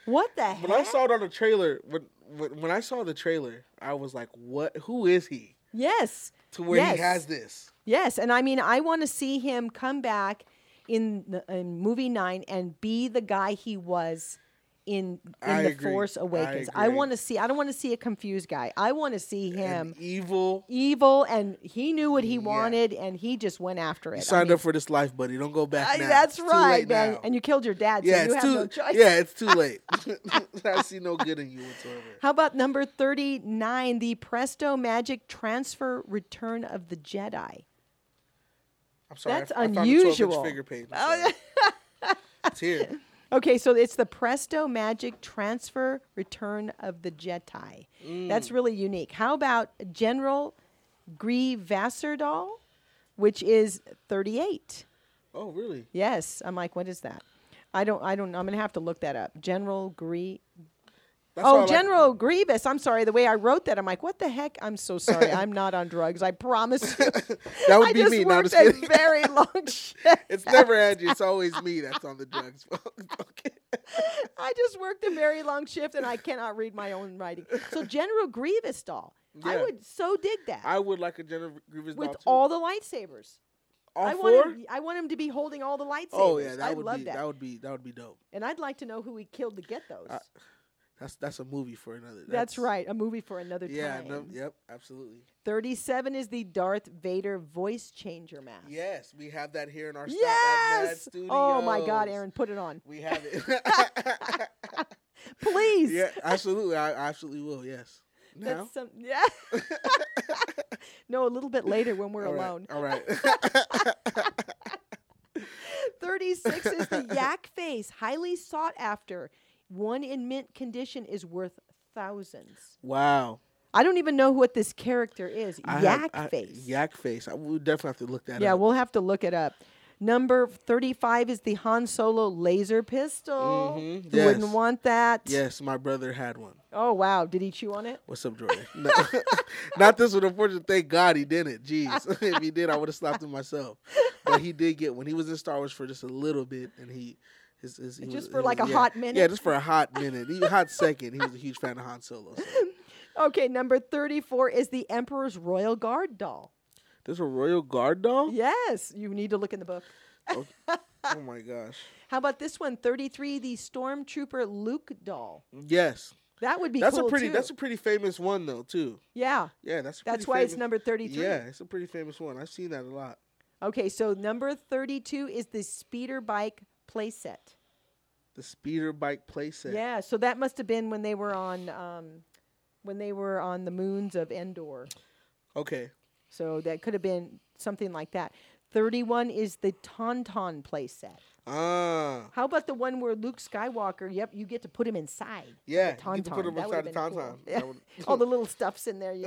A: What the heck?
B: When I saw it on the trailer, when, when when I saw the trailer, I was like, "What? Who is he?"
A: Yes.
B: To where
A: yes.
B: he has this.
A: Yes, and I mean, I want to see him come back in, the, in movie nine and be the guy he was in in
B: I
A: the
B: agree.
A: Force Awakens.
B: I
A: I,
B: agree.
A: want to see. I don't want to see a confused guy. I want to see him
B: And evil.
A: evil, and he knew what he
B: Yeah.
A: wanted, and he just went after it.
B: You
A: I
B: signed
A: mean,
B: up for this life, buddy. Don't go back
A: I-
B: now.
A: that's
B: It's too
A: right,
B: late
A: man.
B: now.
A: And you killed your dad,
B: yeah,
A: so you
B: it's
A: have
B: too.
A: no choice.
B: Yeah, it's too late. I see no good in you whatsoever.
A: How about number thirty-nine, the Presto Magic Transfer Return of the Jedi?
B: I'm sorry.
A: That's
B: I, I
A: unusual.
B: Found the twelve inch figure page. I'm sorry. It's here.
A: Okay, so it's the Presto Magic Transfer Return of the Jedi.
B: Mm.
A: That's really unique. How about General Grievous Vassardal, which is thirty-eight?
B: Oh, really?
A: Yes. I'm like, what is that? I don't. I don't. I'm gonna have to look that up. General Grie.
B: That's why I
A: Oh,
B: like-
A: General Grievous. I'm sorry. The way I wrote that, I'm like, what the heck? I'm so sorry. I'm not on drugs. I promise you.
B: That would
A: I
B: be
A: just
B: me. No, I'm
A: worked
B: just
A: a
B: kidding.
A: very long shift.
B: It's never Angie. It's always me that's on the drugs. Okay.
A: I just worked a very long shift, and I cannot read my own writing. So General Grievous doll. I
B: Yeah.
A: would so dig that
B: I would like a General Grievous
A: with
B: doll too.
A: all the lightsabers.
B: All
A: I
B: four?
A: want him, I want him to be holding all the lightsabers.
B: Oh yeah, that
A: I
B: would
A: love
B: be
A: that.
B: that would be that would be dope.
A: And I'd like to know who he killed to get those.
B: I- That's that's a movie for another. That's,
A: That's right, a movie for another
B: Yeah.
A: time.
B: No, yep. Absolutely.
A: thirty-seven is the Darth Vader voice changer mask.
B: Yes, we have that here in our stop at Mad
A: Yes.
B: Studios.
A: Oh my God, Aaron, put it on,
B: We have it.
A: please.
B: Yeah, absolutely. I I absolutely will. Yes. Now.
A: That's some. Yeah. No, a little bit later when we're
B: All right,
A: alone.
B: All right.
A: thirty-six is the Yak Face, highly sought after. One in mint condition is worth thousands.
B: Wow.
A: I don't even know what this character is.
B: I
A: Yak
B: have, I,
A: Face.
B: Yak face. I would definitely have to look that
A: Yeah,
B: up.
A: we'll have to look it up. Number thirty-five is the Han Solo laser pistol.
B: Mhm,
A: Who
B: yes.
A: wouldn't want that?
B: Yes, my brother had one.
A: Oh, wow. Did he chew on it?
B: What's up, Jordan? No. Not this one. Unfortunately, thank God he didn't. Jeez. If he did, I would have slapped him myself. But he did get one. He was in Star Wars for just a little bit, and he... His, his, he
A: Just
B: was,
A: for
B: he
A: like
B: was-
A: a
B: yeah.
A: hot minute?
B: Yeah, just for a hot minute. He, hot second. He was a huge fan of Han Solo. So.
A: Okay, number thirty-four is the Emperor's Royal Guard doll.
B: There's a Royal Guard doll?
A: Yes, you need to look in the book.
B: Oh, oh my gosh.
A: How about this one? thirty-three, the Stormtrooper Luke doll.
B: Yes.
A: That would be
B: That's
A: cool
B: a pretty
A: too.
B: that's a pretty famous one though, too.
A: yeah,
B: Yeah, that's a
A: that's
B: pretty
A: why it's
B: famous-
A: number thirty-three.
B: Yeah, it's a pretty famous one. I've seen that a lot.
A: Okay, so number thirty-two is the speeder bike playset.
B: The speeder bike playset.
A: Yeah, so that must have been when they were on um, when they were on the moons of Endor.
B: Okay.
A: So that could have been something like that. thirty-one is the Tauntaun playset.
B: Ah.
A: How about the one where Luke Skywalker, yep, you get to put him inside.
B: Yeah,
A: the
B: you get to put
A: Tauntaun.
B: him
A: That
B: inside
A: would've
B: the
A: been cool.
B: Tauntaun.
A: Yeah.
B: That would-
A: All the little stuffs in there. You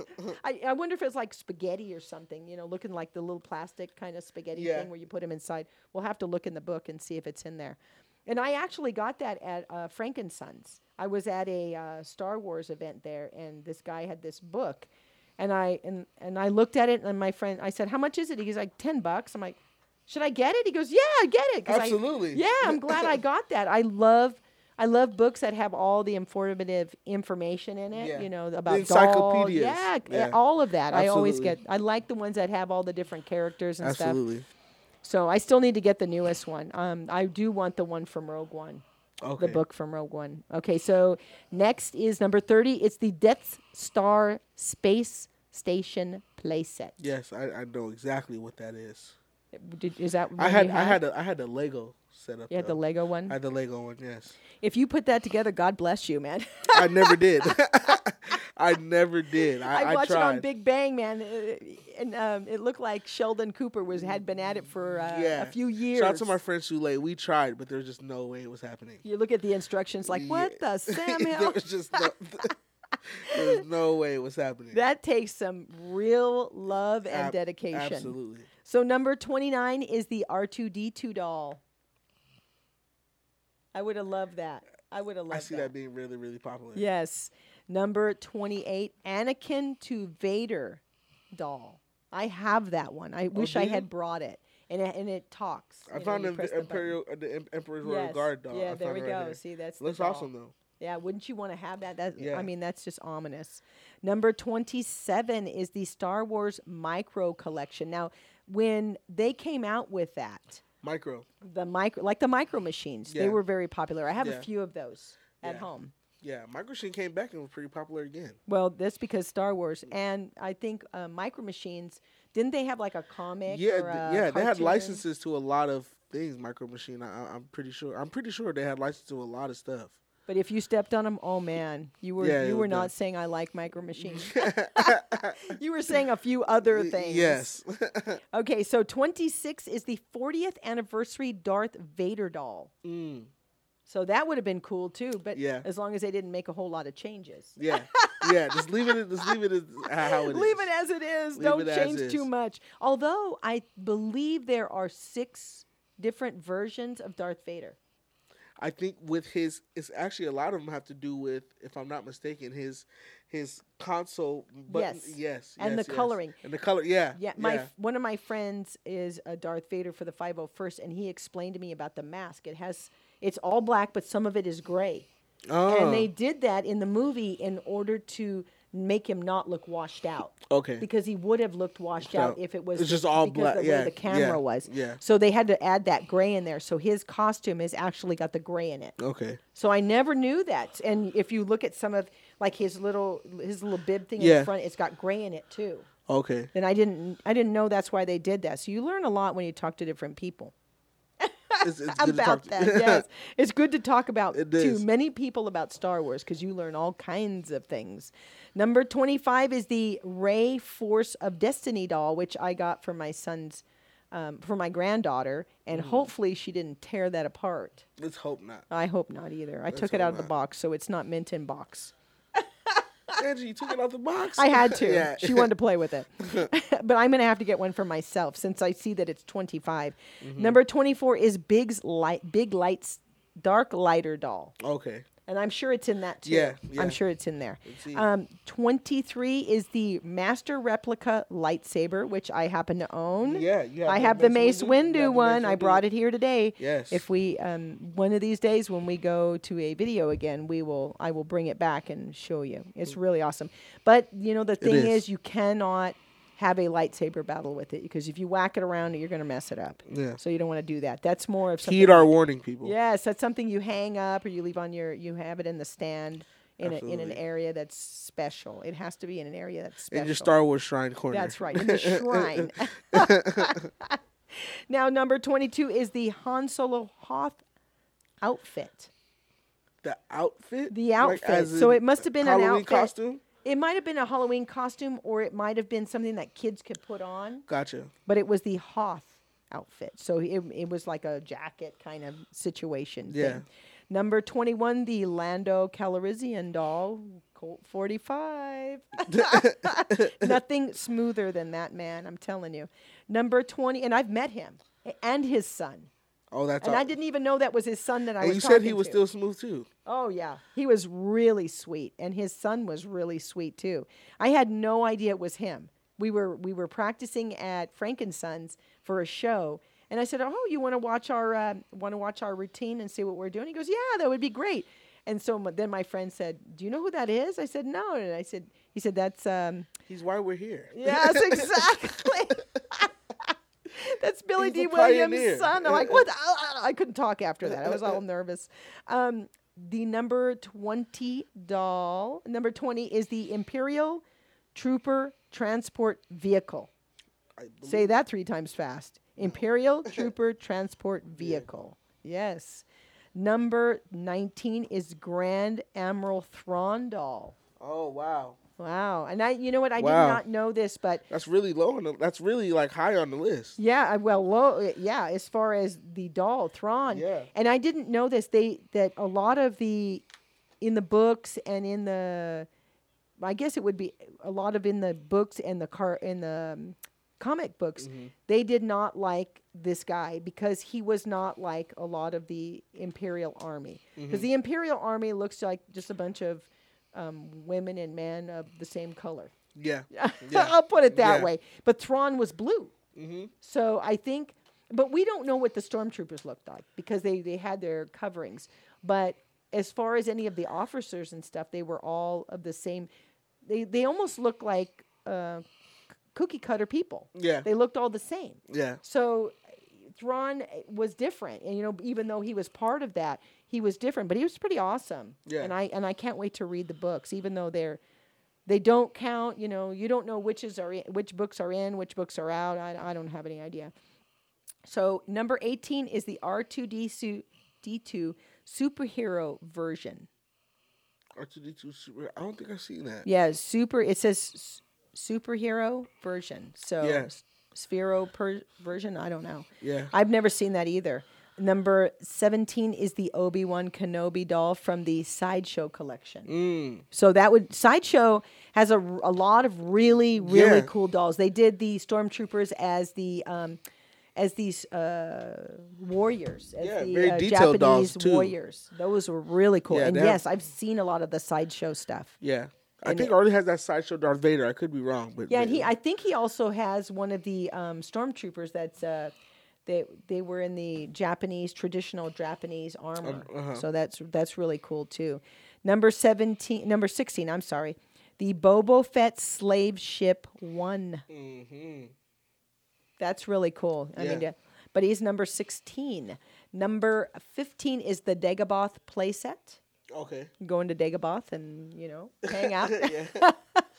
A: I, I wonder if it's like spaghetti or something, you know, looking like the little plastic kind of spaghetti
B: Yeah.
A: thing where you put him inside. We'll have to look in the book and see if it's in there. And I actually got that at uh, Frankensons. I was at a uh, Star Wars event there, and this guy had this book. And I and, and I looked at it, and my friend, I said, how much is it? He's like, ten bucks. I'm like, should I get it? He goes, yeah, get it. 'Cause I-
B: Absolutely.
A: yeah, I'm glad I got that. I love I love books that have all the informative information in it,
B: Yeah.
A: you know,
B: The
A: about
B: encyclopedias.
A: dolls. Yeah, c-
B: Yeah.
A: all of that. I always
B: Absolutely.
A: get I like the ones that have all the different characters and stuff.
B: Absolutely.
A: So I still need to get the newest one. Um, I do want the one from Rogue One,
B: Okay.
A: the book from Rogue One. Okay, so next is number thirty. It's the Death Star Space Station playset.
B: Yes, I, I know exactly what that is.
A: Did, is that
B: I
A: one
B: had
A: you
B: I
A: have?
B: had a, I had the Lego set up.
A: You had the
B: though.
A: Lego one?
B: I had the Lego one. Yes.
A: If you put that together, God bless you, man.
B: I never did. I never did. I,
A: I
B: I
A: watched
B: tried.
A: it on Big Bang, man, uh, and um, it looked like Sheldon Cooper was had been at it for uh,
B: yeah.
A: a few years.
B: Shout out to my friend Sule. We tried, but there was just no way it was happening.
A: You look at the instructions, like, what
B: Yeah.
A: the Sam
B: there
A: Hill?
B: was just no, there was no way it was happening.
A: That takes some real love and
B: Ab-
A: dedication.
B: Absolutely.
A: So number twenty-nine is the R two D two doll. I would have loved that. I would have loved
B: I see that. being really, really popular.
A: Yes. Number twenty-eight, Anakin to Vader doll. I have that one. I wish
B: do
A: I
B: you?
A: had brought it. and it, and it talks.
B: I
A: you
B: found
A: know, you
B: the
A: press the button.
B: Imperial, uh, the Em- Emperor's Royal
A: Yes.
B: Guard doll.
A: Yeah,
B: I
A: there
B: found
A: we
B: it right
A: go.
B: here.
A: See, that's
B: Looks
A: the doll.
B: awesome though.
A: Yeah, wouldn't you want to have that? That
B: Yeah.
A: I mean, that's just ominous. Number twenty-seven is the Star Wars Micro Collection. Now, when they came out with that,
B: Micro.
A: the micro, like the micro machines, they
B: Yeah.
A: were very popular. I have
B: Yeah.
A: a few of those at
B: Yeah.
A: home.
B: Yeah, Micro Machine came back and was pretty popular again.
A: Well, that's because Star Wars, and I think uh, Micro Machines, didn't they have like a comic?
B: Yeah,
A: or
B: th-
A: a
B: yeah, they had
A: cartoon?
B: licenses to a lot of things. Micro Machine, I, I- I'm pretty sure. I'm pretty sure they had license to a lot of stuff.
A: But if you stepped on them, oh man, you were
B: Yeah, it
A: you
B: was
A: were not
B: done.
A: saying I like Micro Machines. You were saying a few other
B: Y-
A: things.
B: Yes.
A: Okay, so twenty-six is the fortieth anniversary Darth Vader doll.
B: mm,
A: So that would have been cool too, but
B: Yeah.
A: as long as they didn't make a whole lot of changes.
B: yeah, yeah. Just leave it. Just leave it as how it is.
A: Leave it as it is.
B: Leave
A: Don't
B: it as
A: change
B: is.
A: too much. Although I believe there are six different versions of Darth Vader.
B: I think with his, it's actually a lot of them have to do with, if I'm not mistaken, his his console button.
A: Yes.
B: Yes.
A: And
B: yes,
A: the
B: yes.
A: coloring.
B: And the color. Yeah.
A: Yeah, my f- one of my friends is a Darth Vader for the five oh first, and he explained to me about the mask. It has, it's all black, but some of it is gray.
B: Oh.
A: And they did that in the movie in order to make him not look washed out.
B: Okay.
A: Because he would have looked washed out
B: So,
A: if it was
B: it's just all
A: because
B: black,
A: the way
B: yeah,
A: the camera
B: yeah,
A: was.
B: yeah.
A: So they had to add that gray in there. So his costume has actually got the gray in it.
B: Okay.
A: So I never knew that. And if you look at some of like his little his little bib thing in
B: Yeah.
A: the front, it's got gray in it too.
B: Okay.
A: And I didn't I didn't know that's why they did that. So you learn a lot when you talk to different people
B: It's, it's good to
A: about
B: talk to-
A: that. Yes, it's good to talk about
B: It
A: to
B: is.
A: many people about Star Wars because you learn all kinds of things. Number twenty-five is the Rey Force of Destiny doll, which I got for my son's um, for my granddaughter, and
B: Mm.
A: hopefully she didn't tear that apart.
B: Let's hope not.
A: I hope not either. I
B: Let's
A: took it out
B: hope
A: of the
B: not.
A: box, so it's not mint in box.
B: Angie, you took it out the box.
A: I had to.
B: Yeah.
A: She wanted to play with it. But I'm going to have to get one for myself since I see that it's twenty-five.
B: Mm-hmm.
A: Number twenty-four is Big's light, Big Lights Dark Lighter doll.
B: Okay.
A: And I'm sure it's in that too.
B: Yeah, yeah.
A: I'm sure it's in there.
B: Let's see.
A: Um, twenty-three is the Master Replica lightsaber, which I happen to own.
B: Yeah, you have
A: I
B: the
A: have the
B: Mace
A: Mace
B: Windu. You have
A: Windu
B: the
A: one.
B: Mace
A: I
B: Windu.
A: brought it here today.
B: Yes.
A: If we um, one of these days when we go to a video again, we will I will bring it back and show you. It's really awesome. But you know the thing
B: is.
A: is you cannot have a lightsaber battle with it because if you whack it around, you're going to mess it up.
B: Yeah.
A: So you don't want to do that. That's more of something.
B: Heed our warning, people.
A: Yes, that's something you hang up or you leave on your. You have it in the stand in a, in an
B: Absolutely.
A: area that's special. It has to be in an area that's special.
B: In your Star Wars shrine corner.
A: That's right, in the shrine. Now, number twenty-two is the Han Solo Hoth outfit.
B: The outfit.
A: The
B: Like,
A: outfit.
B: as
A: So
B: in
A: it must have been an
B: Halloween
A: outfit.
B: costume.
A: It might have been a Halloween costume, or it might have been something that kids could put on.
B: Gotcha.
A: But it was the Hoth outfit. So it, it was like a jacket kind of situation.
B: Yeah.
A: Thing. Number twenty-one, the Lando Calrissian doll, Colt forty-five. Nothing smoother than that man, I'm telling you. Number twenty, and I've met him and his son.
B: Oh, that's.
A: And
B: all.
A: I didn't even know that was his son that I
B: And
A: was
B: you
A: talking
B: said he was
A: to.
B: still smooth too.
A: Oh, yeah. He was really sweet. And his son was really sweet, too. I had no idea it was him. We were we were practicing at Frankensons for a show. And I said, oh, you want to watch our uh, want to watch our routine and see what we're doing? He goes, yeah, that would be great. And so m- then my friend said, do you know who that is? I said, no. And I said, he said, that's, um,
B: He's why we're here.
A: yes, exactly. That's Billy
B: He's
A: D.
B: the
A: Williams'
B: pioneer.
A: son. I'm like, what? I, I couldn't talk after that. I was all nervous. Um, the number twenty doll, number twenty is the Imperial Trooper Transport Vehicle.
B: I believe-
A: Say that three times fast. Imperial Trooper Transport Vehicle. Yes. Number nineteen is Grand Admiral Thrawn doll.
B: Oh wow,
A: Wow. And I, you know what? I
B: Wow.
A: did not know this, but
B: that's really low on the. That's really like high on the list.
A: yeah, I- well, low, yeah, as far as the doll Thrawn.
B: Yeah.
A: And I didn't know this. They that a lot of the in the books and in the, I guess it would be a lot of in the books and the car in the um, comic books.
B: Mm-hmm.
A: They did not like this guy because he was not like a lot of the Imperial Army. Because
B: Mm-hmm.
A: the Imperial Army looks like just a bunch of um, women and men of the same color.
B: Yeah. Yeah.
A: I'll put it that
B: Yeah.
A: way. But Thrawn was blue.
B: Mm-hmm.
A: So I think but we don't know what the stormtroopers looked like because they, they had their coverings. But as far as any of the officers and stuff, they were all of the same. They they almost looked like uh, cookie cutter people.
B: Yeah.
A: They looked all the same.
B: Yeah.
A: So Thrawn was different, and you know, even though he was part of that, he was different. But he was pretty awesome.
B: Yeah.
A: And I and I can't wait to read the books, even though they're they don't count. You know, you don't know which is are in, which books are in, which books are out. I I don't have any idea. So number eighteen is the R two D two superhero version.
B: R two D two super. I don't think I've seen that.
A: Yeah, super. It says s- superhero version. So
B: Yeah.
A: s- Sphero per version. I don't know.
B: Yeah.
A: I've never seen that either. Number seventeen is the Obi-Wan Kenobi doll from the Sideshow collection.
B: Mm.
A: So that would Sideshow has a, a lot of really really
B: Yeah.
A: cool dolls. They did the stormtroopers as the um, as these uh, warriors, as
B: Yeah,
A: the
B: very
A: uh,
B: detailed dolls,
A: Japanese
B: too.
A: warriors. Those were really cool.
B: Yeah,
A: and
B: they have-
A: yes, I've seen a lot of the Sideshow stuff.
B: Yeah. I
A: And
B: think
A: it-
B: already has that sideshow Darth Vader. I could be wrong, but
A: Yeah, and he I think he also has one of the um, stormtroopers that's uh, they they were in the Japanese traditional Japanese armor.
B: uh-huh.
A: So that's that's really cool too. Number seventeen, number sixteen. I'm sorry, the Boba Fett slave ship one.
B: hmm
A: That's really cool. I mean,
B: Yeah.
A: uh, but he's number sixteen. Number fifteen is the Dagobah playset.
B: Okay.
A: Go into Dagobah and you know hang out.
B: Yeah.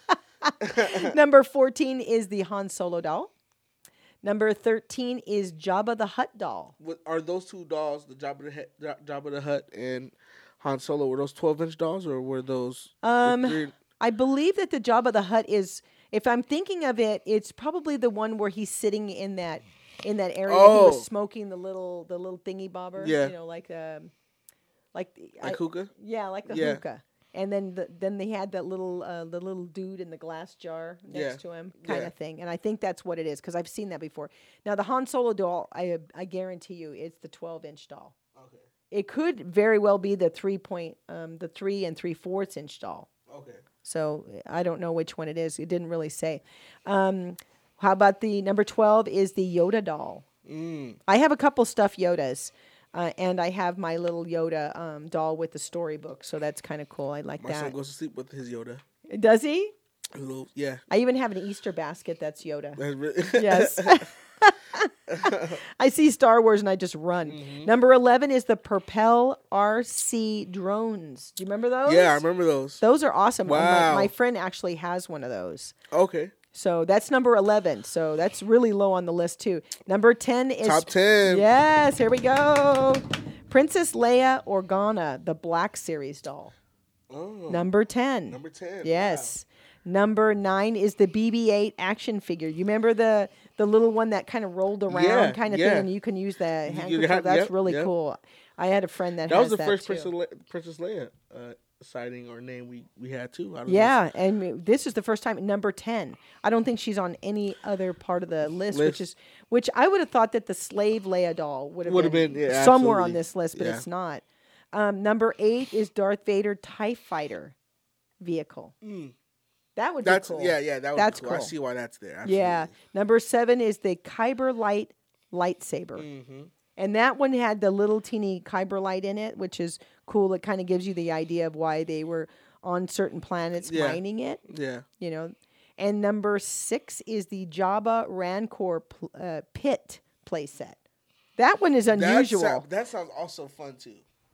A: Number fourteen is the Han Solo doll. Number thirteen is Jabba the Hutt doll.
B: What, are those two dolls, the Jabba the, Hutt- Ja- Jabba the Hutt and Han Solo, were those twelve inch dolls or were those? the
A: Um,
B: three-
A: I believe that the Jabba the Hutt is, if I'm thinking of it, it's probably the one where he's sitting in that in that area. He
B: Oh.
A: was smoking the little the little thingy bobber.
B: Yeah.
A: You know, like um, like the- I-
B: like hookah?
A: yeah, like the
B: Yeah.
A: hookah. And then the, then they had that little uh, the little dude in the glass jar next
B: Yeah.
A: to him, kind
B: Yeah.
A: of thing. And I think that's what it is because I've seen that before. Now the Han Solo doll, I I guarantee you, it's the twelve inch doll.
B: Okay.
A: It could very well be the three point um, the three and three fourths inch doll.
B: Okay.
A: So I don't know which one it is. It didn't really say. Um, how about the number twelve is the Yoda doll.
B: Mm.
A: I have a couple stuffed Yodas. Uh, and I have my little Yoda um, doll with the storybook, so that's kind of cool. I like
B: My
A: that.
B: son goes to sleep with his Yoda.
A: Does he?
B: A little, yeah.
A: I even have an Easter basket that's Yoda.
B: That's really
A: Yes. I see Star Wars and I just run.
B: Mm-hmm.
A: Number eleven is the Propel R C drones. Do you remember those?
B: Yeah, I remember those.
A: Those are awesome. Uh, My,
B: Wow.
A: my friend actually has one of those.
B: Okay.
A: So that's number eleven. So that's really low on the list too. Number ten is
B: Top ten.
A: Yes, here we go. Princess Leia Organa, the Black Series doll.
B: Oh.
A: Number ten.
B: Number ten.
A: Yes. Number nine is the B B eight action figure. You remember the the little one that kind of rolled around
B: Yeah,
A: kind of
B: yeah.
A: thing, and you can use the hand
B: you
A: control.
B: have-
A: That's
B: yep,
A: really
B: yep.
A: cool. I had a friend that,
B: That
A: has
B: was the
A: that
B: first
A: too.
B: Princess, Le- Princess Leia uh, sighting or name we, we had too. Out of
A: Yeah, and this is the first time. Number ten. I don't think she's on any other part of the list, which
B: List.
A: is which I would have thought that the slave Leia doll would have
B: Would've
A: been,
B: been, yeah,
A: somewhere on
B: absolutely.
A: this list, but
B: Yeah.
A: it's not. Um, number eight is Darth Vader TIE Fighter vehicle.
B: Mm.
A: That would
B: That's
A: be cool.
B: yeah, yeah. That would
A: That's
B: be cool. I
A: cool.
B: see why that's there. Absolutely.
A: Yeah. Number seven is the Kyber Light lightsaber.
B: Mm-hmm.
A: And that one had the little teeny Kyber light in it, which is cool. It kind of gives you the idea of why they were on certain planets
B: Yeah.
A: mining it,
B: Yeah.
A: you know. And number six is the Jabba Rancor pl- uh, pit playset. That one is unusual.
B: That, sound, that sounds also fun too.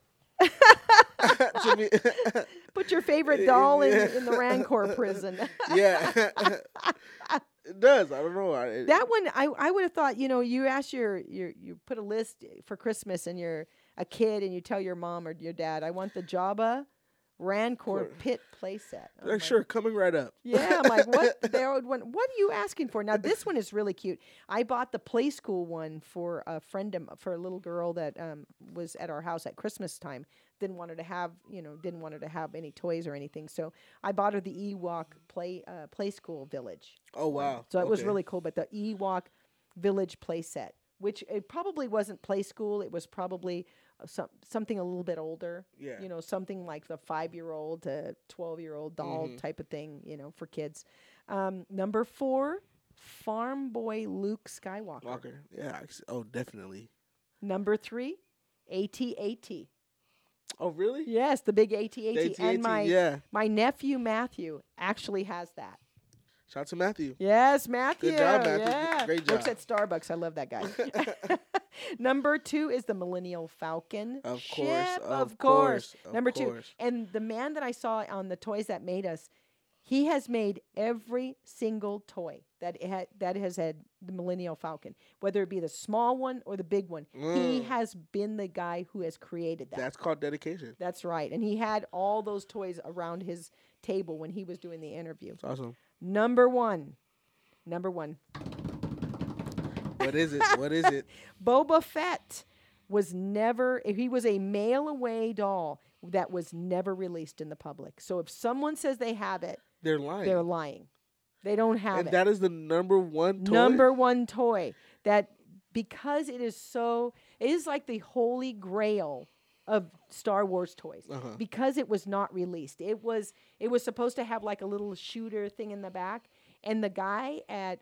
B: To me-
A: Put your favorite doll in, in the Rancor prison.
B: yeah. It does. I don't know. I, it,
A: That one, I, I would have thought, you know, you ask your, your, you put a list for Christmas and you're a kid and you tell your mom or your dad, I want the Jabba Rancor pit playset. I'm
B: like,
A: like,
B: sure, coming right up.
A: Yeah, I'm like, what? They would want, what are you asking for? Now, this one is really cute. I bought the Play School one for a friend, of, for a little girl that um, was at our house at Christmas time. Didn't want her to have, you know, didn't want her to have any toys or anything. So I bought her the Ewok Play uh, Play School Village.
B: Oh wow.
A: So it was
B: Okay.
A: really cool. But the Ewok Village playset, which it probably wasn't Play School, it was probably uh, some something a little bit older.
B: Yeah.
A: You know, something like the five-year-old to twelve-year-old doll
B: Mhm.
A: type of thing. You know, for kids. Um, number four Farm Boy Luke Skywalker.
B: Walker. Yeah. I, oh, definitely.
A: Number three, A T A T.
B: Oh, really?
A: Yes, the big A T A T. And my
B: yeah.
A: my nephew Matthew actually has that.
B: Shout out to Matthew.
A: Yes, Matthew.
B: Good job, Matthew.
A: Yeah.
B: Great job.
A: Works at Starbucks. I love that guy. Number two is the Millennial Falcon.
B: Of
A: ship,
B: course.
A: Of,
B: Of
A: course.
B: course. Of
A: Number two.
B: course.
A: And the man that I saw on the Toys That Made Us, he has made every single toy that it had, that has had the Millennial Falcon, whether it be the small one or the big one.
B: Mm.
A: He has been the guy who has created that.
B: That's called dedication.
A: That's right. And he had all those toys around his table when he was doing the interview.
B: That's awesome.
A: Number one. Number one.
B: What is it? What is it?
A: Boba Fett was never, he was a mail away doll that was never released in the public. So if someone says they have it,
B: They're lying.
A: they're lying. They don't have
B: and
A: it.
B: that is the number one toy?
A: Number one toy. That because it is so, it is like the holy grail of Star Wars toys.
B: Uh-huh.
A: Because it was not released. It was it was supposed to have like a little shooter thing in the back. And the guy at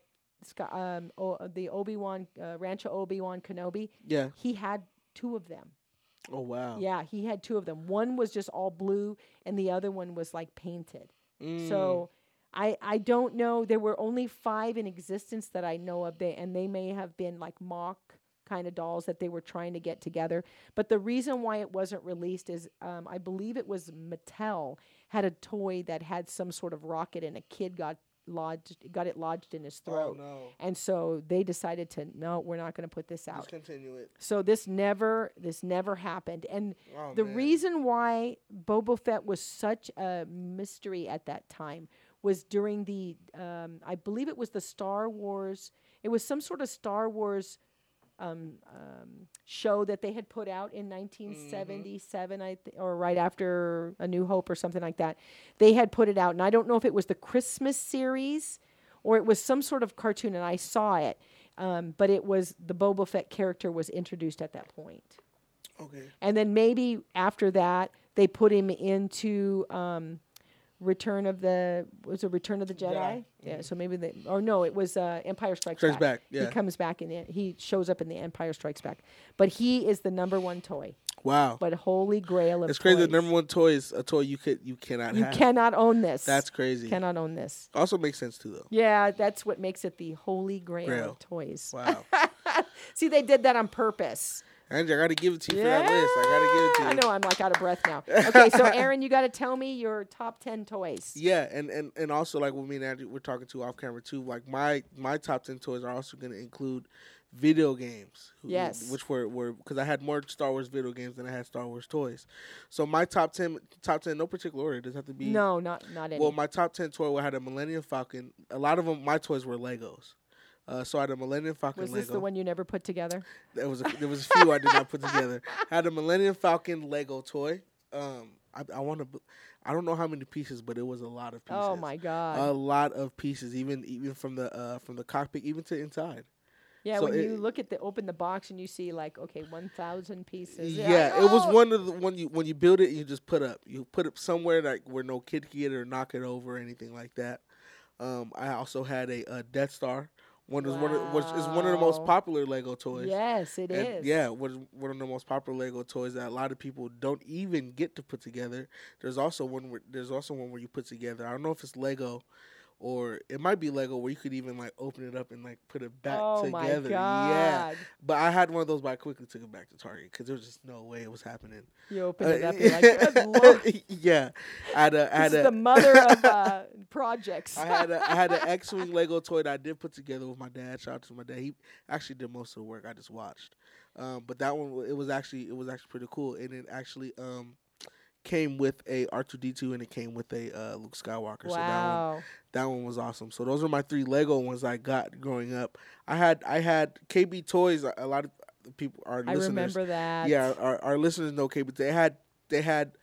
A: um, o- the Obi-Wan, uh, Rancho Obi-Wan Kenobi,
B: Yeah.
A: he had two of them.
B: Oh, wow.
A: Yeah, he had two of them. One was just all blue, and the other one was like painted.
B: Mm.
A: So I I don't know. There were only five in existence that I know of, they, and they may have been like mock kind of dolls that they were trying to get together. But the reason why it wasn't released is um, I believe it was Mattel had a toy that had some sort of rocket, and a kid got lodged got it lodged in his throat.
B: Oh, no.
A: And so they decided to, no, we're not going to put this out.
B: Let's continue it.
A: So this never this never happened. And
B: Oh,
A: the
B: man.
A: reason why Boba Fett was such a mystery at that time was during the um, I believe it was the Star Wars, it was some sort of Star Wars um, um, show that they had put out in nineteen seventy-seven, I th- or right after A New Hope or something like that. They had put it out, and I don't know if it was the Christmas series or it was some sort of cartoon, and I saw it. Um, but it was the Boba Fett character was introduced at that point.
B: Okay.
A: And then maybe after that, they put him into um, Return of the was it Return of the Jedi?
B: Jedi.
A: Yeah. So maybe they or no, it was uh, Empire Strikes,
B: Strikes
A: Back.
B: Back, yeah.
A: He comes back in it. He shows up in the Empire Strikes Back. But he is the number one toy.
B: Wow.
A: But holy grail of
B: It's crazy.
A: toys.
B: The number one toy is a toy you could you cannot
A: You
B: have.
A: cannot own this.
B: That's crazy.
A: Cannot own this.
B: Also makes sense too, though.
A: Yeah, that's what makes it the holy grail,
B: Grail.
A: of toys.
B: Wow.
A: See, they did that on purpose.
B: Angie, I got to give it to you
A: Yeah.
B: for that list. I got to give it to you.
A: I know, I'm like out of breath now. Okay, so Aaron, you got to tell me your top ten toys.
B: Yeah, and, and, and also like what me and Andrew we're talking to off camera too. Like my my top ten toys are also going to include video games. who-
A: Yes.
B: Which were were because I had more Star Wars video games than I had Star Wars toys. So my top ten top ten no particular order. It doesn't have to be.
A: No, not not any.
B: Well, my top ten toy had a Millennium Falcon. A lot of them, my toys were Legos. Uh, so I had a Millennium Falcon
A: was
B: Lego.
A: this the one you never put together?
B: There was a, there was a few I did not put together. Had a Millennium Falcon Lego toy. Um, I, I want to. I don't know how many pieces, but it was a lot of pieces.
A: Oh my god!
B: A lot of pieces, even even from the uh, from the cockpit, even to inside.
A: yeah,
B: so
A: when
B: it-
A: you look at the open the box and you see like okay, one thousand pieces. You're
B: Yeah,
A: like,
B: it was
A: "Oh!"
B: one of the when you when you build it, you just put up. You put it somewhere like where no kid can get it or knock it over or anything like that. Um, I also had a, a Death Star. One was one of, which is one of the most
A: Wow.
B: popular Lego toys.
A: Yes, it is.
B: And yeah, was one of the most popular Lego toys that a lot of people don't even get to put together. There's also one where there's also one where you put together. I don't know if it's Lego, or it might be Lego where you could even like open it up and like put it back
A: Oh
B: together.
A: my god!
B: Yeah, but I had one of those, but I quickly took it back to Target because there was just no way it was happening.
A: You open
B: Uh,
A: it up, you're like, good lord,
B: yeah, I had a, I had
A: this is
B: a,
A: the mother of uh, projects.
B: I had a, I had an X-wing Lego toy that I did put together with my dad. Shout out to my dad. He actually did most of the work. I just watched. Um, but that one, it was actually it was actually pretty cool, and it actually um, came with a R two D two and it came with a uh, Luke Skywalker. So that one,
A: Wow.
B: that one was awesome. So those are my three Lego ones I got growing up. I had I had K B Toys. A lot of people, our
A: I
B: listeners,
A: remember that.
B: yeah, our, our listeners know K B. They had they had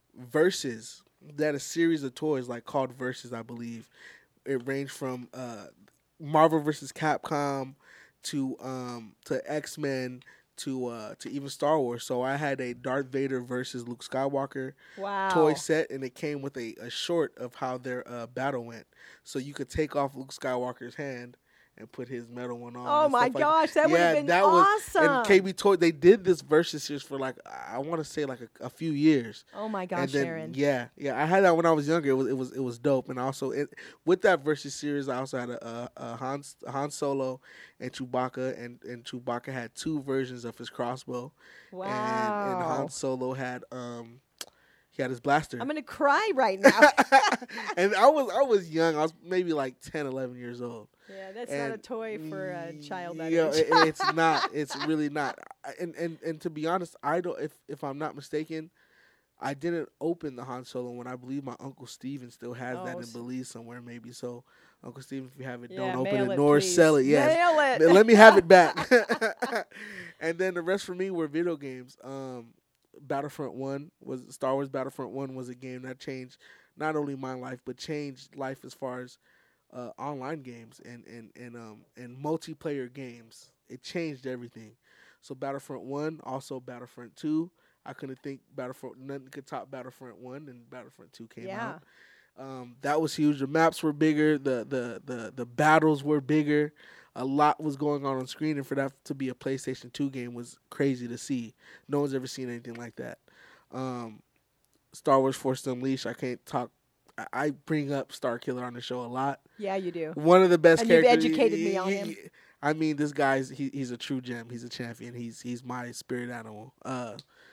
B: Versus. They had a series of toys like called Versus, I believe. It ranged from uh, Marvel versus Capcom to um, to X Men to uh, to even Star Wars. So I had a Darth Vader versus Luke Skywalker
A: Wow.
B: toy set, and it came with a, a short of how their uh, battle went. So you could take off Luke Skywalker's hand and put his metal one on.
A: Oh
B: and
A: my
B: stuff like
A: gosh, that would
B: yeah,
A: have been
B: that
A: awesome.
B: Was, and K B Toy, they did this versus series for like I want to say like a, a few years.
A: Oh my gosh,
B: and then,
A: Aaron.
B: Yeah, yeah, I had that when I was younger. It was it was it was dope. And also it, with that versus series, I also had a, a, a Han Han Solo and Chewbacca, and and Chewbacca had two versions of his crossbow.
A: Wow.
B: And, and Han Solo had um. He had his blaster.
A: I'm gonna cry right now.
B: And I was I was young. I was maybe like ten, eleven years old.
A: Yeah, that's
B: and
A: not a toy for a child that
B: yeah,
A: age.
B: it, it's not. It's really not. And, and and to be honest, I don't. If if I'm not mistaken, I didn't open the Han Solo one. I believe my Uncle Steven still has
A: Oh,
B: that in
A: s-
B: Belize somewhere, maybe. So, Uncle Steven, if you have it,
A: Yeah,
B: don't open
A: mail
B: it
A: it,
B: nor
A: please.
B: sell it. Yes,
A: Mail it.
B: let me have it back. And then the rest for me were video games. Um, Battlefront One was Star Wars Battlefront One was a game that changed not only my life but changed life as far as uh, online games and and and um and multiplayer games. It changed everything. So Battlefront One, also Battlefront Two. I couldn't think Battlefront nothing could top Battlefront One, and Battlefront Two came
A: Yeah.
B: out. Um, that was huge. The maps were bigger. The, the the the battles were bigger. A lot was going on on screen, and for that to be a PlayStation two game was crazy to see. No one's ever seen anything like that. Um, Star Wars Force Unleashed. I can't talk. I, I bring up Star Killer on the show a lot.
A: Yeah, you do.
B: One of the best
A: And you've
B: characters.
A: educated me on him.
B: I mean, this guy's he, he's a true gem. He's a champion. He's he's my spirit animal. Uh,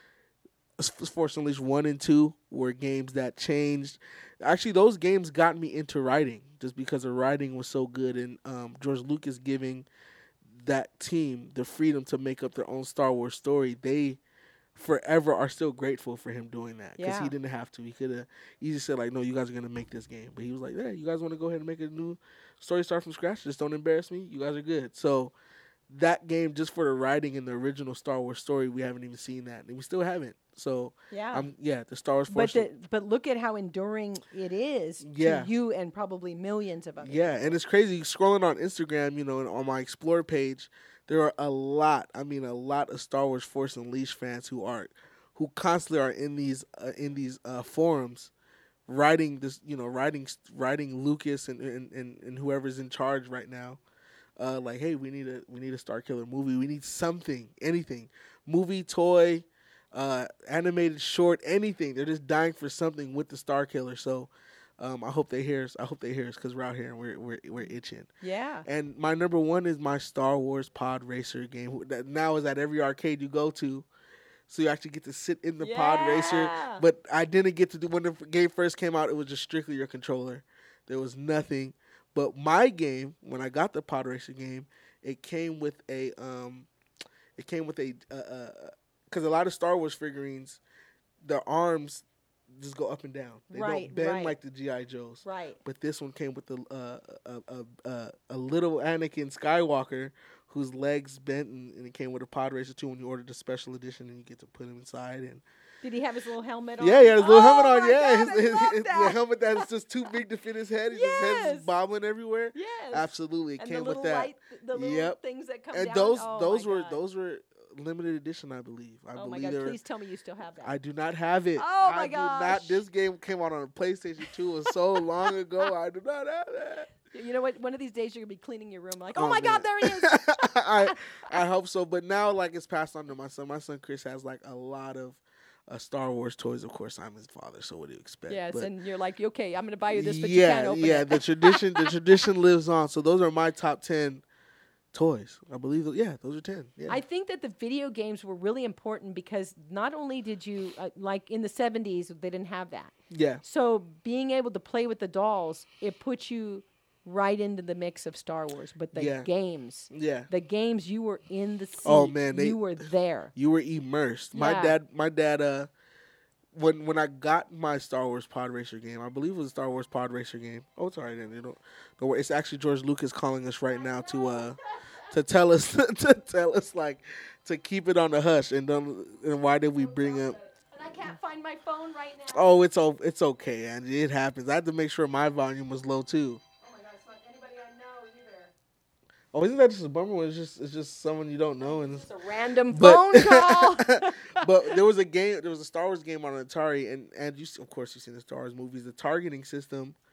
B: Force Unleashed one and two were games that changed. Actually, those games got me into writing just because the writing was so good, and um, George Lucas giving that team the freedom to make up their own Star Wars story. They forever are still grateful for him doing that because
A: Yeah.
B: he didn't have to. He could have easily said like, "No, you guys are gonna make this game," but he was like, "Yeah, you guys want to go ahead and make a new story, start from scratch? Just don't embarrass me. You guys are good." So that game, just for the writing and the original Star Wars story, we haven't even seen that, and we still haven't. So
A: Yeah.
B: um, yeah, the Star Wars
A: but
B: Force.
A: the, but look at how enduring it is
B: Yeah.
A: to you and probably millions of others.
B: Yeah, and it's crazy scrolling on Instagram, you know, and on my Explore page, there are a lot, I mean a lot of Star Wars Force Unleashed fans who are who constantly are in these uh, in these uh, forums writing this, you know, writing writing Lucas and and, and, and whoever's in charge right now. Uh, like, hey, we need a we need a Star Killer movie. We need something, anything. Movie, toy, uh, animated short, anything. They're just dying for something with the Star Killer. So um, I hope they hear us. I hope they hear us because we're out here and we're we're we're itching.
A: Yeah.
B: And my number one is my Star Wars Pod Racer game that now is at every arcade you go to. So you actually get to sit in the Pod Racer.
A: Yeah.
B: But I didn't get to do when the game first came out. It was just strictly your controller. There was nothing. But my game, when I got the Pod Racer game, it came with a um, it came with a because uh, uh, a lot of Star Wars figurines, their arms just go up and down. They
A: Right,
B: don't bend
A: right.
B: like the G I Joes.
A: Right.
B: But this one came with a uh, a, a, a a little Anakin Skywalker whose legs bent, and, and it came with a Pod Racer too. When you ordered the special edition, and you get to put him inside and.
A: Did he have his little helmet on?
B: Yeah, he had his little
A: Oh
B: helmet on.
A: my
B: Yeah,
A: God,
B: his,
A: I
B: his,
A: love
B: his-
A: that.
B: the helmet that's just too big to fit his head. His head
A: Yes.
B: is bobbling everywhere.
A: Yes.
B: Absolutely, it
A: And
B: came
A: the
B: with
A: little
B: that.
A: light, the little
B: Yep.
A: things that come
B: And
A: down.
B: those
A: Oh
B: those
A: my
B: were
A: God.
B: those were limited edition, I believe. I
A: Oh my
B: believe
A: God!
B: they were.
A: Please tell me you still have that.
B: I do not have it.
A: Oh my
B: I do
A: gosh.
B: not. This game came out on a PlayStation two. It was so long ago. I do not have that.
A: You know what? One of these days you're gonna be cleaning your room, like, oh,
B: Oh,
A: my God,
B: man.
A: there he is.
B: I I hope so. But now, like, it's passed on to my son. My son Chris has like a lot of uh, Star Wars toys. Of course, I'm his father, so what do you expect?
A: Yes,
B: But
A: and you're like, okay, I'm gonna buy you this, but
B: yeah,
A: you can't open
B: yeah.
A: it.
B: The tradition, the tradition lives on. So those are my top ten toys. I believe. th- Yeah, those are ten. Yeah.
A: I think that the video games were really important because not only did you, uh, like in the seventies, they didn't have that.
B: yeah.
A: So being able to play with the dolls, it puts you right into the mix of Star Wars. But the
B: Yeah.
A: games,
B: Yeah.
A: the games, you were in the seat.
B: Oh, man, they-
A: you were there.
B: You were immersed. My
A: Yeah.
B: dad. My dad. Uh, when when I got my Star Wars Pod Racer game, I believe it was a Star Wars Pod Racer game. Oh, it's alright then. You don't. Don't worry. It's actually George Lucas calling us right now to uh to tell us to tell us like to keep it on the hush and don't. And why did we bring up?
A: And I can't find my phone right now.
B: Oh, it's o- it's okay, Angie. It happens. I had to make sure my volume was low too.
A: Oh my God, it's not anybody I know either.
B: Oh, isn't that just a bummer when it's just it's just someone you don't know and it's,
A: It's a random
B: But-
A: phone call.
B: but there was a game there was a Star Wars game on Atari and and you s- of course you've seen the Star Wars movies. The targeting system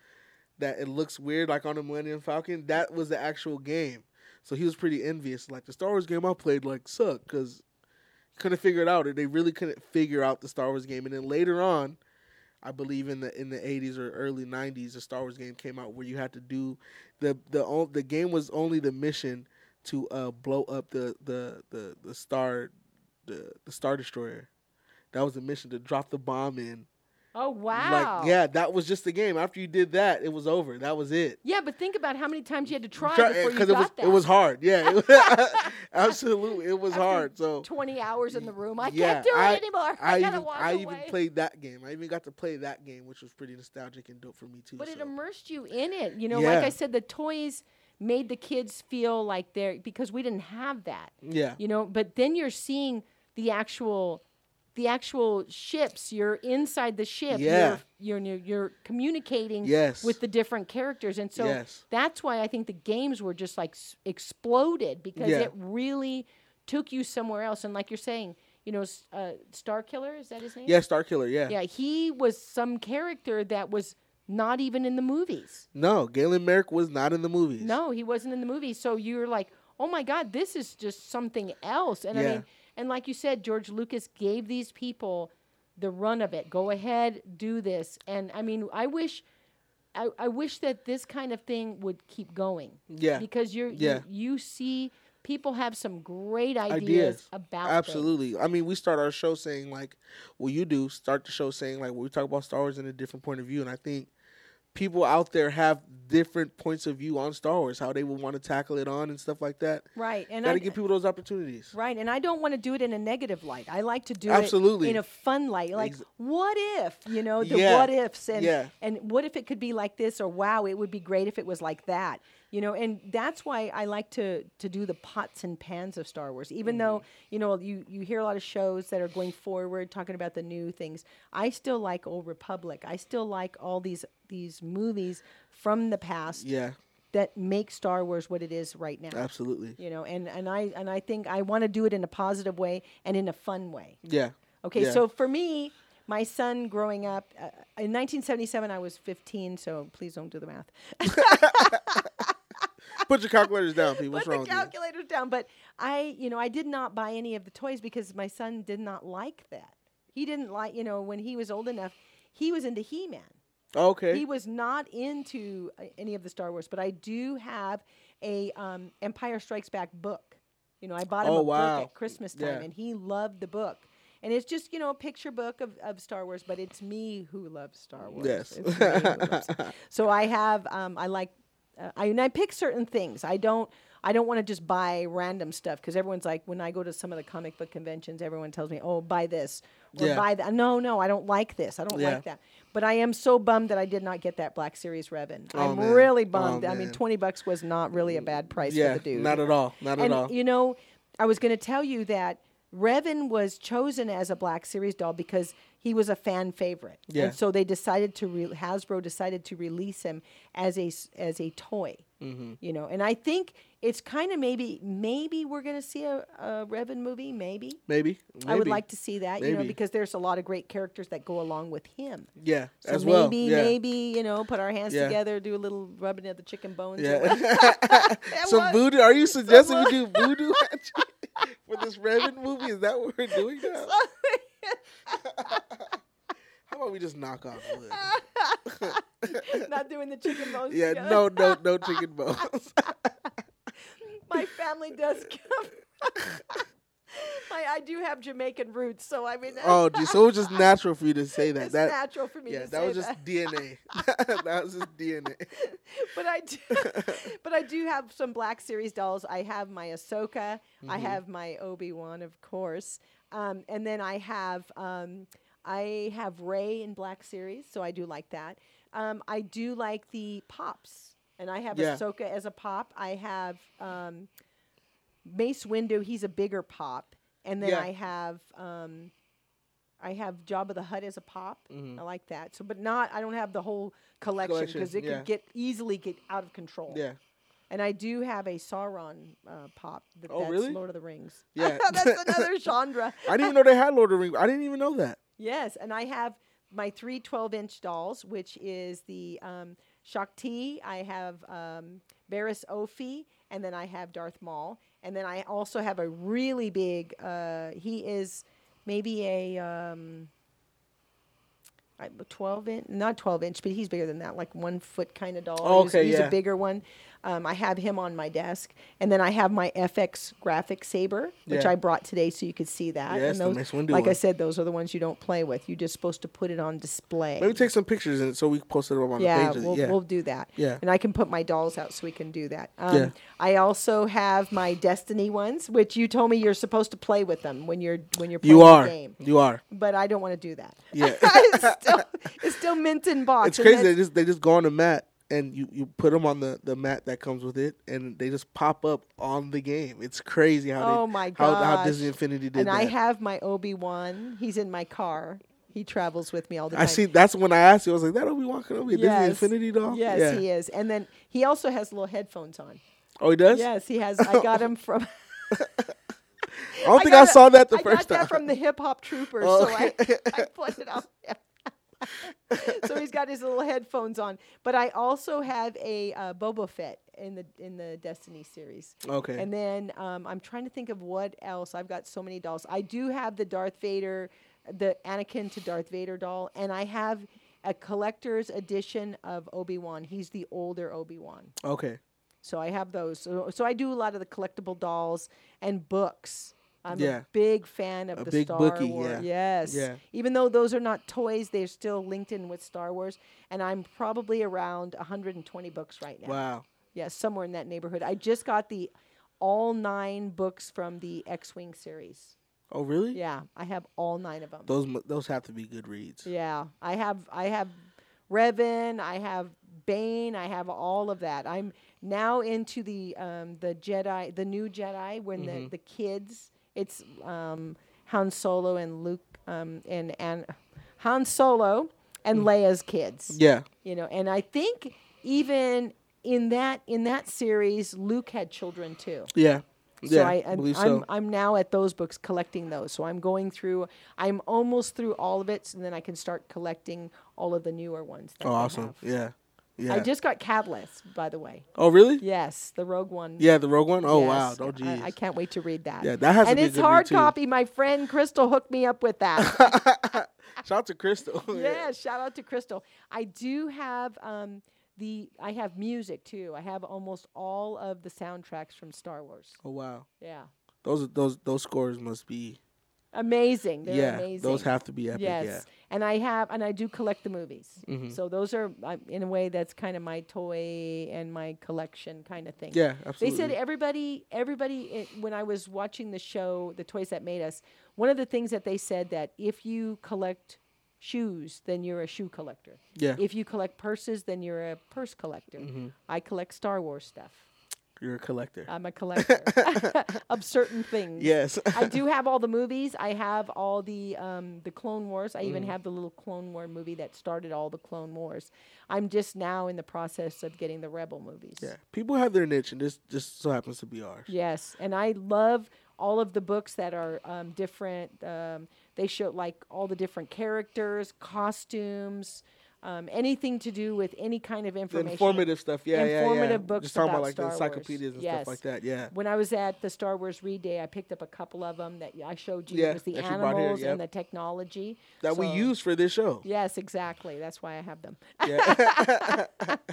B: that it looks weird, like on the Millennium Falcon. That was the actual game. So he was pretty envious. Like, the Star Wars game I played, like, sucked because couldn't figure it out. Or they really couldn't figure out the Star Wars game. And then later on, I believe in the in the eighties or early nineties, a Star Wars game came out where you had to do the the the game was only the mission to uh, blow up the the the the star the the Star Destroyer. That was the mission, to drop the bomb in.
A: Oh, wow.
B: Like, yeah, that was just the game. After you did that, it was over. That was it.
A: Yeah, but think about how many times you had to try
B: Try,
A: before you got
B: it was,
A: that.
B: It was hard. Yeah, it was, absolutely, it was
A: After
B: hard. So
A: twenty hours in the room, I
B: yeah,
A: can't do
B: I,
A: it anymore. I,
B: I
A: gotta
B: even
A: walk
B: I
A: away.
B: even played that game. I even got to play that game, which was pretty nostalgic and dope for me too.
A: But it
B: so.
A: immersed you in it. You know,
B: Yeah.
A: like I said, the toys made the kids feel like they're, because we didn't have that.
B: Yeah.
A: You know, but then you're seeing the actual the actual ships. You're inside the ship.
B: Yeah.
A: You're you're, you're communicating
B: Yes.
A: with the different characters. And so
B: Yes.
A: that's why I think the games were just like s- exploded, because
B: Yeah.
A: it really took you somewhere else. And like you're saying, you know, s- uh, Star Killer, is that his name?
B: Yeah, Star Killer. Yeah.
A: Yeah, he was some character that was not even in the movies.
B: No, Galen Merrick was not in the movies.
A: No, he wasn't in the movie. So you're like, oh my God, this is just something else. And I
B: Yeah.
A: mean, and like you said, George Lucas gave these people the run of it. Go ahead, do this. And I mean, I wish, I, I wish that this kind of thing would keep going.
B: Yeah.
A: Because you're,
B: Yeah.
A: you, you see, people have some great ideas,
B: Ideas.
A: about
B: Absolutely. I mean, we start our show saying, like, well, you do start the show saying, like, well, we talk about Star Wars in a different point of view. And I think people out there have different points of view on Star Wars, how they would want to tackle it on and stuff like that.
A: Right. And
B: Got
A: I
B: to give people those opportunities.
A: Right, and I don't want to do it in a negative light. I like to do
B: Absolutely.
A: it in a fun light. Like,
B: Ex-
A: what if, you know, the
B: Yeah.
A: what ifs, and
B: Yeah.
A: and what if it could be like this, or wow, it would be great if it was like that, you know. And that's why I like to to do the pots and pans of Star Wars. Even
B: Mm-hmm.
A: though, you know, you you hear a lot of shows that are going forward talking about the new things. I still like Old Republic. I still like all these these movies from the past
B: Yeah,
A: that make Star Wars what it is right now.
B: absolutely.
A: You know, and, and I and I think I want to do it in a positive way and in a fun way.
B: Yeah.
A: Okay,
B: Yeah.
A: so for me, my son growing up uh, in nineteen seventy-seven, I was fifteen. So please don't do the math.
B: Put your calculators down, people. What's
A: Put
B: wrong
A: the
B: with you?
A: calculators down. But I, you know, I did not buy any of the toys because my son did not like that. He didn't like, you know, when he was old enough, he was into He-Man.
B: Okay.
A: He was not into uh, any of the Star Wars, but I do have a um, Empire Strikes Back book. You know, I bought him
B: Oh,
A: a
B: wow.
A: book at Christmas time,
B: Yeah.
A: and he loved the book. And it's just, you know, a picture book of, of Star Wars, but it's me who loves Star Wars.
B: Yes.
A: It's me who loves it. So I have, um, I like, uh, I, and I pick certain things. I don't, I don't want to just buy random stuff, because everyone's like, when I go to some of the comic book conventions, everyone tells me, oh, buy this or
B: Yeah.
A: buy that. No, no, I don't like this. I don't
B: Yeah.
A: like that. But I am so bummed that I did not get that Black Series Revan.
B: Oh,
A: I'm
B: man.
A: really
B: Oh,
A: bummed. I mean,
B: man.
A: twenty bucks was not really a bad price
B: yeah,
A: for the dude.
B: not at all. Not
A: and
B: at all.
A: you know, I was going to tell you that Revan was chosen as a Black Series doll because he was a fan favorite.
B: Yeah.
A: And so they decided to re- Hasbro decided to release him as a s- as a toy.
B: Mm-hmm.
A: You know, and I think it's kind of maybe maybe we're going to see a, a Revan movie. Maybe.
B: Maybe.
A: I would
B: Maybe.
A: like to see that. You know,
B: Maybe.
A: because there's a lot of great characters that go along with him.
B: Yeah,
A: So
B: as
A: maybe,
B: well. Yeah.
A: maybe you know, put our hands
B: Yeah.
A: together, do a little rubbing of the chicken bones. or
B: Yeah.
A: whatever.
B: Some
A: what?
B: voodoo. Are you suggesting
A: what?
B: we do voodoo magic for this Revan movie? Is that what we're doing now? How about we just knock off wood?
A: Not doing the chicken bones.
B: Yeah,
A: together.
B: no, no, no chicken bones.
A: My family does come. My, I do have Jamaican roots, so I mean.
B: Oh, geez, so it was just natural for you to say that.
A: It's
B: that
A: natural for me
B: yeah,
A: to
B: that
A: say
B: was just
A: that.
B: D N A. That was just D N A.
A: But I do, but I do have some Black Series dolls. I have my Ahsoka. I
B: Mhm.
A: have my Obi-Wan, of course, um, and then I have um, I have Rey in Black Series, so I do like that. Um, I do like the pops, and I have
B: Yeah.
A: Ahsoka as a pop. I have um, Mace Windu. He's a bigger pop, and then
B: Yeah.
A: I have. Um, I have Jabba the Hutt as a pop.
B: Mhm.
A: I like that. So, but not. I don't have the whole collection
B: Collection,
A: because it
B: yeah.
A: could get easily get out of control.
B: Yeah.
A: And I do have a Sauron uh, pop. That,
B: Oh,
A: that's
B: really?
A: Lord of the Rings.
B: Yeah.
A: That's another genre.
B: I didn't even know they had Lord of the Rings. I didn't even know that.
A: Yes, and I have my three twelve-inch dolls, which is the um, Shakti, I have um, Barriss Ophi, and then I have Darth Maul. And then I also have a really big, uh, he is maybe a um, I- twelve inch, not twelve inch, but he's bigger than that, like one foot kind of doll.
B: Oh,
A: He's-
B: okay,
A: he's,
B: yeah.
A: a bigger one. Um, I have him on my desk. And then I have my F X graphic saber, which
B: Yeah.
A: I brought today so you could see that.
B: Yeah,
A: and
B: it's the
A: those,
B: nice window
A: like I
B: one.
A: said, those are the ones you don't play with. You're just supposed to put it on display.
B: Maybe take some pictures and so we can post it up on
A: yeah,
B: the page.
A: we'll,
B: yeah,
A: we'll do that.
B: Yeah.
A: And I can put my dolls out so we can do that. Um,
B: Yeah.
A: I also have my Destiny ones, which you told me you're supposed to play with them when you're when you're playing
B: you are.
A: the game.
B: You are.
A: But I don't want to do that.
B: Yeah.
A: it's, still, it's still mint in box.
B: It's
A: and
B: crazy.
A: that's-
B: They just they just go on the mat and you, you put them on the, the mat that comes with it, and they just pop up on the game. It's crazy how
A: Oh
B: they,
A: my
B: how, how
A: gosh.
B: Disney Infinity did
A: And
B: that.
A: I have my Obi-Wan. He's in my car. He travels with me all the time.
B: I see. That's when I asked you. I was like, "That Obi Wan Kenobi, a Disney
A: Yes.
B: Infinity doll."
A: Yes,
B: yeah.
A: he is. And then he also has little headphones on.
B: Oh, he does.
A: Yes, he has. I got him from.
B: I don't think
A: got
B: I
A: it-
B: saw that the
A: I
B: first
A: got
B: time.
A: that from the Hip Hop Troopers,
B: Oh,
A: so I,
B: okay.
A: I put it on him. So he's got his little headphones on. But I also have a uh, Boba Fett in the in the Destiny series.
B: Okay.
A: And then um, I'm trying to think of what else. I've got so many dolls. I do have the Darth Vader, the Anakin to Darth Vader doll, and I have a collector's edition of Obi-Wan. He's the older Obi-Wan.
B: Okay.
A: So I have those. So, so I do a lot of the collectible dolls and books. I'm
B: Yeah.
A: a big fan of
B: A
A: the
B: big
A: Star
B: bookie,
A: Wars.
B: yeah.
A: Yes.
B: Yeah.
A: Even though those are not toys, they're still linked in with Star Wars. And I'm probably around one hundred twenty books right now.
B: Wow.
A: Yeah, somewhere in that neighborhood. I just got the all nine books from the X-Wing series.
B: Oh, really?
A: Yeah, I have all nine of them.
B: Those mu- those have to be good reads.
A: Yeah, I have I have Revan, I have Bane, I have all of that. I'm now into the um, the Jedi, the new Jedi, when
B: Mm-hmm.
A: the, the kids. It's um, Han Solo and Luke um, and and Han Solo and Leia's kids.
B: Yeah.
A: You know, and I think even in that in that series, Luke had children too.
B: Yeah.
A: So
B: yeah.
A: I, I'm,
B: believe
A: I'm,
B: so.
A: I'm now at those books collecting those. So I'm going through, I'm almost through all of it, and then I can start collecting all of the newer ones. That
B: Oh,
A: they
B: awesome.
A: have.
B: Yeah. Yeah.
A: I just got Catalyst, by the way.
B: oh, really?
A: Yes, the Rogue One.
B: Yeah, the Rogue One. Oh,
A: Yes.
B: wow. Oh, geez.
A: I, I can't wait to read that.
B: Yeah, that has to
A: and
B: be a
A: it's
B: good read,
A: hard
B: too.
A: copy. My friend Crystal hooked me up with that.
B: Shout out to Crystal.
A: Yeah, shout out to Crystal. I do have um, the I have music too. I have almost all of the soundtracks from Star Wars.
B: Oh, wow.
A: Yeah,
B: Those those those scores must be.
A: amazing. They're
B: yeah.
A: amazing.
B: Those have to be epic.
A: Yes,
B: Yeah.
A: and I have and I do collect the movies.
B: Mhm.
A: So those are uh, in a way that's kind of my toy and my collection kind of thing.
B: Yeah.
A: They
B: Absolutely.
A: said everybody, everybody. It, when I was watching the show, The Toys That Made Us, one of the things that they said that if you collect shoes, then you're a shoe collector.
B: Yeah.
A: If you collect purses, then you're a purse collector.
B: Mm-hmm.
A: I collect Star Wars stuff.
B: You're a collector.
A: I'm a collector of certain things.
B: yes.
A: I do have all the movies. I have all the um, the Clone Wars. I
B: Mm.
A: even have the little Clone War movie that started all the Clone Wars. I'm just now in the process of getting the Rebel movies.
B: Yeah. People have their niche, and this just so happens to be ours.
A: Yes, and I love all of the books that are um, different. Um, they show like all the different characters, costumes, um, anything to do with any kind of
B: The
A: information.
B: informative stuff. Yeah. yeah,
A: Informative
B: yeah.
A: books
B: Just talking
A: about
B: about like
A: Star
B: the
A: Wars.
B: encyclopedias and
A: Yes.
B: stuff like that. Yeah.
A: When I was at the Star Wars Read Day, I picked up a couple of them that I showed you.
B: Yeah,
A: It was the
B: that you brought here,
A: animals
B: yep.
A: and the technology.
B: That we
A: So-
B: use for this show.
A: Yes, exactly. That's why I have them.
B: Yeah.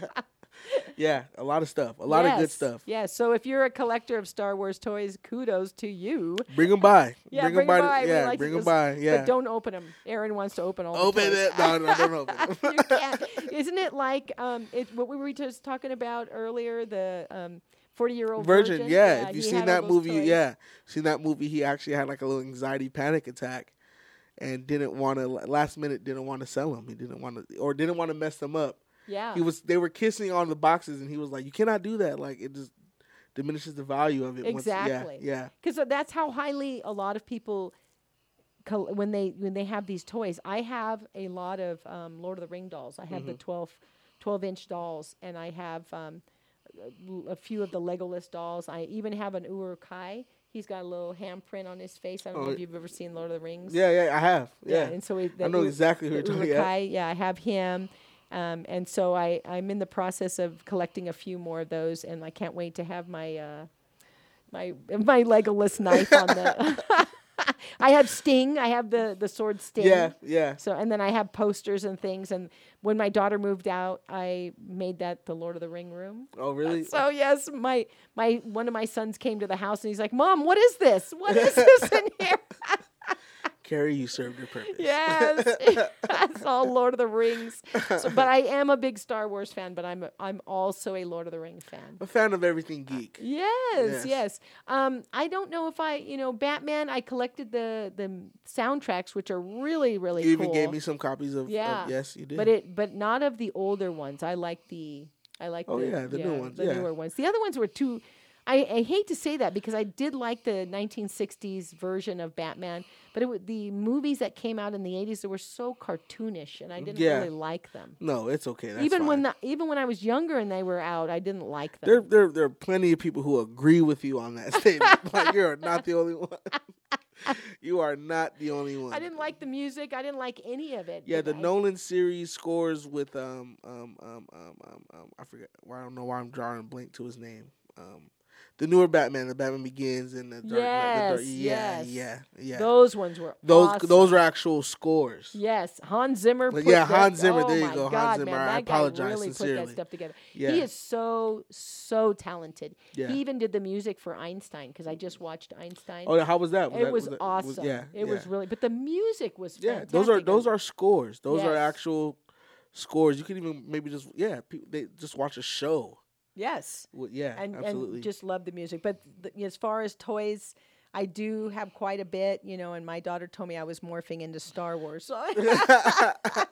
B: yeah. A lot of stuff. A lot of good
A: Yes,
B: stuff.
A: Yes. So if you're a collector of Star Wars toys, kudos to you.
B: Bring them by.
A: Yeah,
B: bring
A: bring
B: them
A: 'em by.
B: by.
A: We
B: Yeah.
A: like to
B: bring them
A: just-
B: by. Yeah.
A: But don't open them. Aaron wants to open all
B: Open
A: the toys.
B: it. No, no, don't open it.
A: You can't. Isn't it like um, it, what we were just talking about earlier? The um, forty-year-old
B: Virgin,
A: virgin.
B: yeah. If
A: he
B: you've
A: had
B: seen
A: all
B: that
A: those
B: movie,
A: toys.
B: yeah. Seen that movie, he actually had like a little anxiety panic attack and didn't want to, last minute, didn't want to sell them. He didn't want to, or didn't want to mess them up.
A: Yeah.
B: He was, they were kissing on the boxes and he was like, you cannot do that. Like, it just diminishes the value of it.
A: Exactly.
B: Once, yeah.
A: Because that's how highly a lot of people, col- when they when they have these toys. I have a lot of um, Lord of the Ring dolls. I have the twelve, twelve inch dolls, and I have um, a, a few of the Legolas dolls. I even have an Uruk-hai. He's got a little handprint on his face. I don't know
B: Oh,
A: if you've ever seen Lord of the Rings.
B: Yeah, yeah, I have. Yeah.
A: And so he,
B: I know exactly who
A: the
B: you're talking about.
A: Uruk-hai, yeah, I have him. Um, and so I, I'm in the process of collecting a few more of those, and I can't wait to have my uh, my my Legolas knife on the. I have Sting. I have the, the sword Sting.
B: Yeah, yeah.
A: So and then I have posters and things. And when my daughter moved out, I made that the Lord of the Ring room.
B: Oh, really?
A: So yes, my my one of my sons came to the house and he's like, "Mom, what is this? What is this in here?"
B: Carrie, you served your purpose.
A: Yes, it's all Lord of the Rings. So, but I am a big Star Wars fan. But I'm a, I'm also a Lord of the Rings fan.
B: A fan of everything geek.
A: Yes,
B: Yes.
A: yes. Um, I don't know if I, you know, Batman. I collected the the soundtracks, which are really really
B: You
A: cool.
B: even gave me some copies of.
A: Yeah.
B: of yes, you did.
A: But it, but not of the older ones. I like the, I like.
B: Oh,
A: the,
B: yeah, the new ones,
A: the
B: yeah.
A: newer ones. The other ones were too. I, I hate to say that because I did like the nineteen sixties version of Batman, but it w- the movies that came out in the eighties that were so cartoonish, and I didn't
B: Yeah.
A: really like them.
B: No, it's okay. That's
A: even
B: fine.
A: when the, even when I was younger and they were out, I didn't like them.
B: There, there, there are plenty of people who agree with you on that statement. Like, you're not the only one. You are not the only one.
A: I didn't like the music. I didn't like any of it.
B: Yeah,
A: but
B: the
A: I-
B: Nolan series scores with um um um um um, um I forget. Well, I don't know why I'm drawing a blank to his name. Um, the newer Batman, the Batman Begins, and the Dark Knight. The dark,
A: Yes,
B: yeah,
A: yes.
B: yeah, yeah.
A: Those ones were
B: Those
A: awesome.
B: those are actual scores.
A: Yes, Hans Zimmer.
B: Like,
A: Put
B: yeah,
A: that-
B: Hans Zimmer,
A: Oh
B: there you
A: my
B: go, Hans
A: God,
B: Zimmer.
A: Man,
B: I
A: that
B: apologize
A: guy really put
B: sincerely.
A: that stuff together.
B: Yeah.
A: He is so so talented.
B: Yeah.
A: He even did the music for Einstein because I just watched Einstein.
B: Oh, yeah, how was that?
A: it
B: that,
A: was,
B: that-
A: awesome.
B: yeah,
A: it
B: yeah.
A: was really. But the music was
B: Yeah,
A: fantastic.
B: those are those are scores. Those are
A: Yes.
B: actual scores. You can even maybe just yeah, pe- they just watch a show.
A: Yes.
B: Well, yeah,
A: and
B: absolutely.
A: and just love the music. But th- as far as toys, I do have quite a bit, you know. And my daughter told me I was morphing into Star Wars, so I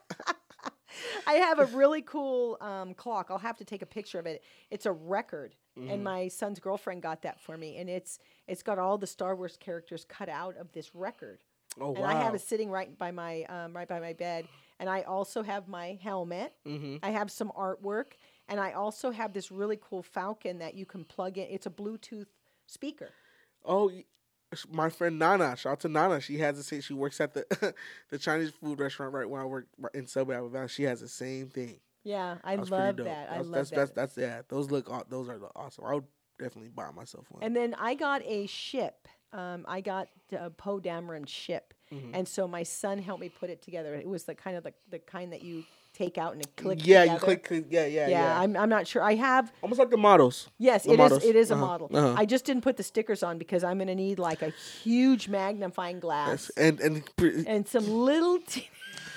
A: have a really cool um, clock. I'll have to take a picture of it. It's a record,
B: Mm-hmm.
A: and my son's girlfriend got that for me, and it's it's got all the Star Wars characters cut out of this record.
B: oh
A: And
B: wow.
A: I have it sitting right by my um, right by my bed, and I also have my helmet.
B: Mm-hmm.
A: I have some artwork, and I also have this really cool Falcon that you can plug in. It's a Bluetooth speaker.
B: Oh, y- my friend Nana. Shout out to Nana. She has the same. She works at the the Chinese food restaurant right when I work right in Subway. Alabama. She has the same thing.
A: Yeah, I
B: That's pretty
A: love
B: dope.
A: that. I
B: That's,
A: love
B: that's,
A: that.
B: That's that's yeah. Those look. aw- Those are the awesome. I would definitely buy myself one.
A: And then I got a ship. Um, I got a Poe Dameron ship,
B: Mm-hmm.
A: and so my son helped me put it together. It was the kind of the, the kind that you take out and it clicks.
B: yeah,
A: together.
B: you click, click. Yeah, yeah,
A: Yeah,
B: yeah.
A: I'm I'm not sure. I have.
B: Almost like the models.
A: Yes,
B: The
A: it is.
B: models.
A: It is a
B: Uh-huh,
A: model.
B: uh-huh.
A: I just didn't put the stickers on because I'm going to need like a huge magnifying glass.
B: Yes, and and pre-
A: And some little te-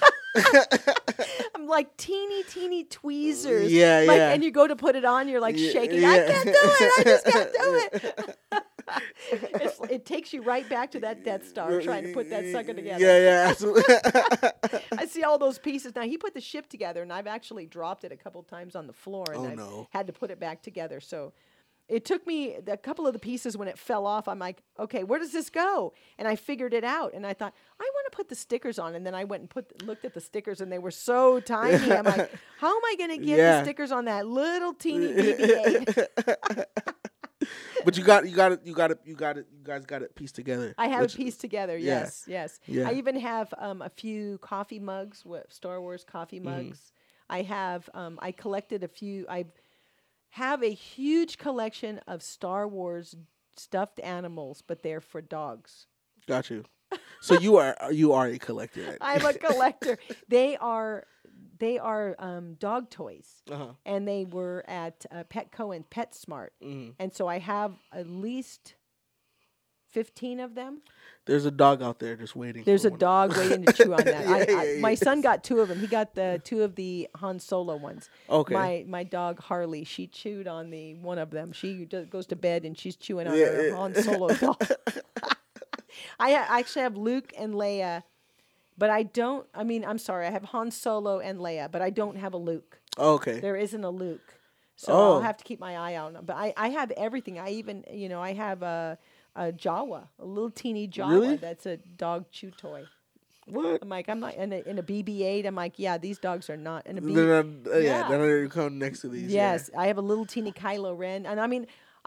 A: I'm like teeny teeny tweezers.
B: Yeah,
A: like,
B: yeah.
A: And you go to put it on, you're like
B: Yeah,
A: shaking. I
B: yeah.
A: can't do it. I just can't do it. it's, it takes you right back to that Death Star trying to put that sucker together.
B: Yeah, yeah, absolutely.
A: I see all those pieces. Now, he put the ship together, and I've actually dropped it a couple times on the floor, and
B: Oh,
A: I've
B: no.
A: had to put it back together. So it took me a couple of the pieces when it fell off. I'm like, okay, where does this go? And I figured it out, and I thought, I want to put the stickers on. And then I went and put looked at the stickers, and they were so tiny. I'm like, how am I going to get
B: Yeah.
A: the stickers on that little teeny B B eight?
B: But you got you got it you got it you got it you guys got it pieced together.
A: I have
B: which-
A: it pieced together.
B: yeah.
A: Yes, yes.
B: Yeah.
A: I even have um, a few coffee mugs, what Star Wars coffee
B: Mm-hmm.
A: mugs. I have. Um, I collected a few. I have a huge collection of Star Wars stuffed animals, but they're for dogs.
B: Got you. So you are you are a collector. Right?
A: I'm a collector. They are. They are um, dog toys,
B: uh-huh.
A: and they were at uh, Petco and PetSmart,
B: Mhm.
A: and so I have at least fifteen of them.
B: There's a dog out there just waiting.
A: There's
B: for
A: a
B: one.
A: dog waiting to chew on that.
B: Yeah,
A: I,
B: yeah,
A: I,
B: yeah.
A: my son got two of them. He got the two of the Han Solo ones.
B: Okay.
A: My my dog Harley, she chewed on the one of them. She does, goes to bed and she's chewing on
B: Yeah,
A: her
B: yeah.
A: Han Solo dog. I, ha- I actually have Luke and Leia, but I don't. I mean, I'm sorry. I have Han Solo and Leia, but I don't have a Luke.
B: Okay.
A: There isn't a Luke, so
B: Oh.
A: I'll have to keep my eye out on him. But I, I have everything. I even, you know, I have a, a Jawa, a little teeny Jawa.
B: Really?
A: That's a dog chew toy.
B: What?
A: I'm like, I'm not in a, in a B B eight. I'm like, yeah, these dogs are not in a B B eight.
B: They're not, uh, yeah,
A: Yeah.
B: they're not even come next to these.
A: Yes, I have a little teeny Kylo Ren, and I mean,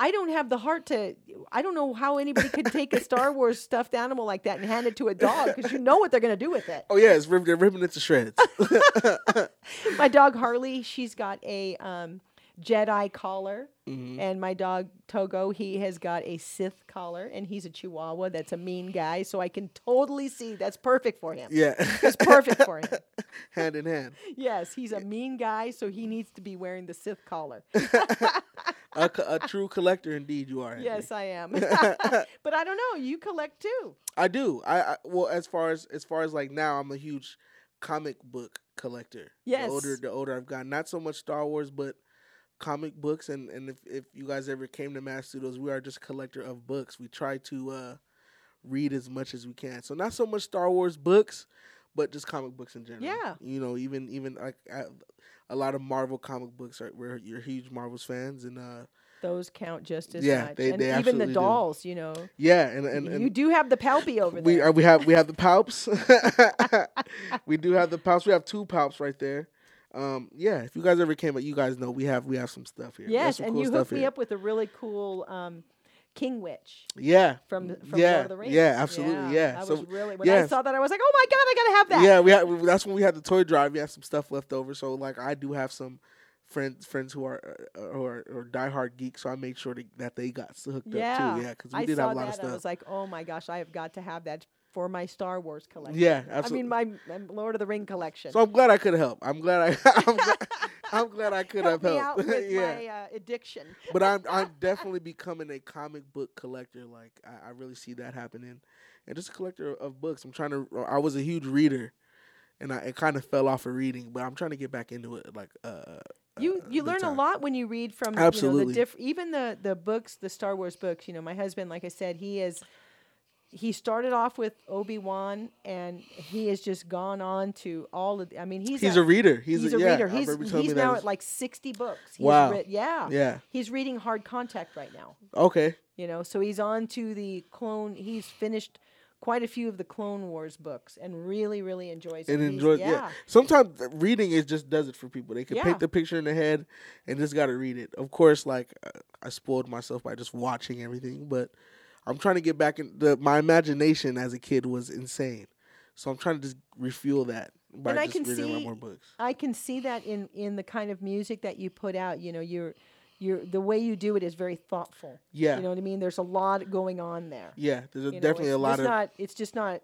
A: I don't have the heart to. I don't know how anybody could take a Star Wars stuffed animal like that and hand it to a dog because you know what they're going to do with it.
B: Oh yeah, it's ripped, they're ripping it to shreds.
A: My dog Harley, she's got a um, Jedi collar,
B: Mm-hmm.
A: and my dog Togo, he has got a Sith collar, and he's a Chihuahua. That's a mean guy, so I can totally see that's perfect for him.
B: Yeah,
A: It's perfect for him.
B: hand in hand.
A: Yes, he's a mean guy, so he needs to be wearing the Sith collar.
B: a, co- a true collector, indeed, you are. Andy.
A: Yes, I am. But I don't know. You collect too.
B: I do. I, I well, as far as as far as like now, I'm a huge comic book collector.
A: Yes.
B: The older the older I've gotten, not so much Star Wars, but comic books. And and if if you guys ever came to Mass Studios, we are just a collector of books. We try to uh, read as much as we can. So not so much Star Wars books, but just comic books in general.
A: Yeah.
B: You know, even even like I, a lot of Marvel comic books are where you're huge Marvels fans and. uh
A: Those count just as
B: Yeah,
A: much.
B: they-
A: and
B: they
A: even the
B: absolutely do.
A: dolls, you know.
B: Yeah, and and, and
A: you do have the Palpy over
B: we
A: there.
B: uh, we have we have the palps. We do have the palps. We have two palps right there. Um, yeah, if you guys ever came, you guys know we have we have some stuff here. We have
A: Yes,
B: some
A: and
B: cool
A: you
B: stuff
A: hooked me
B: here.
A: up with a really cool um, King Witch
B: Yeah,
A: from the- from
B: yeah,
A: Lord of the Rings.
B: yeah, absolutely, yeah.
A: I
B: So,
A: was really when
B: yeah.
A: I saw that I was like, oh my god, I gotta have that.
B: yeah, we had we- that's when we had the toy drive. We had some stuff left over, so like I do have some friends friends who are uh, who are, or diehard geeks, so I made sure to, that they got hooked
A: Yeah,
B: up too. Yeah, because we
A: I
B: did
A: saw
B: have a lot
A: that.
B: of stuff.
A: I was like, oh my gosh, I have got to have that for my Star Wars collection.
B: Yeah,
A: I
B: absolutely.
A: mean my, my Lord of the Ring collection.
B: So I'm glad I could help. I'm glad I I'm glad, I'm glad I could
A: Help
B: have
A: me
B: helped.
A: out with
B: yeah.
A: my uh, addiction.
B: But I'm I'm definitely becoming a comic book collector. Like I, I really see that happening, and just a collector of books. I'm trying to. I was a huge reader, and I it kind of fell off of reading, but I'm trying to get back into it. Like uh,
A: You
B: uh,
A: you
B: big
A: learn
B: time.
A: a lot when you read from You know,
B: Absolutely.
A: the diff- even the the books, the Star Wars books. You know, my husband, like I said, he is he started off with Obi-Wan, and he has just gone on to all of. The, I mean, he's
B: He's a reader. He's,
A: he's
B: a,
A: a
B: yeah,
A: reader.
B: I
A: He's
B: remember you telling
A: he's
B: me that.
A: now at like sixty books. He's
B: Wow.
A: Read, yeah.
B: Yeah.
A: He's reading Hard Contact right now.
B: Okay.
A: You know, so he's on to the clone. He's finished quite a few of the Clone Wars books and really, really enjoys it.
B: And
A: He's-
B: enjoy. Yeah. Sometimes th- reading it just does it for people. They can
A: Yeah.
B: paint the picture in their head and just got to read it. Of course, like uh, I spoiled myself by just watching everything, but I'm trying to get back in. The, my imagination as a kid was insane, so I'm trying to just refuel that by
A: And I
B: just
A: can
B: reading a lot
A: see-
B: more books.
A: I can see that in, in the kind of music that you put out. You know, you're, you're the way you do it is very thoughtful.
B: Yeah.
A: You know what I mean? There's a lot going on there.
B: Yeah, there's a,
A: You know,
B: definitely
A: it's
B: a lot
A: just
B: of
A: Not, it's just not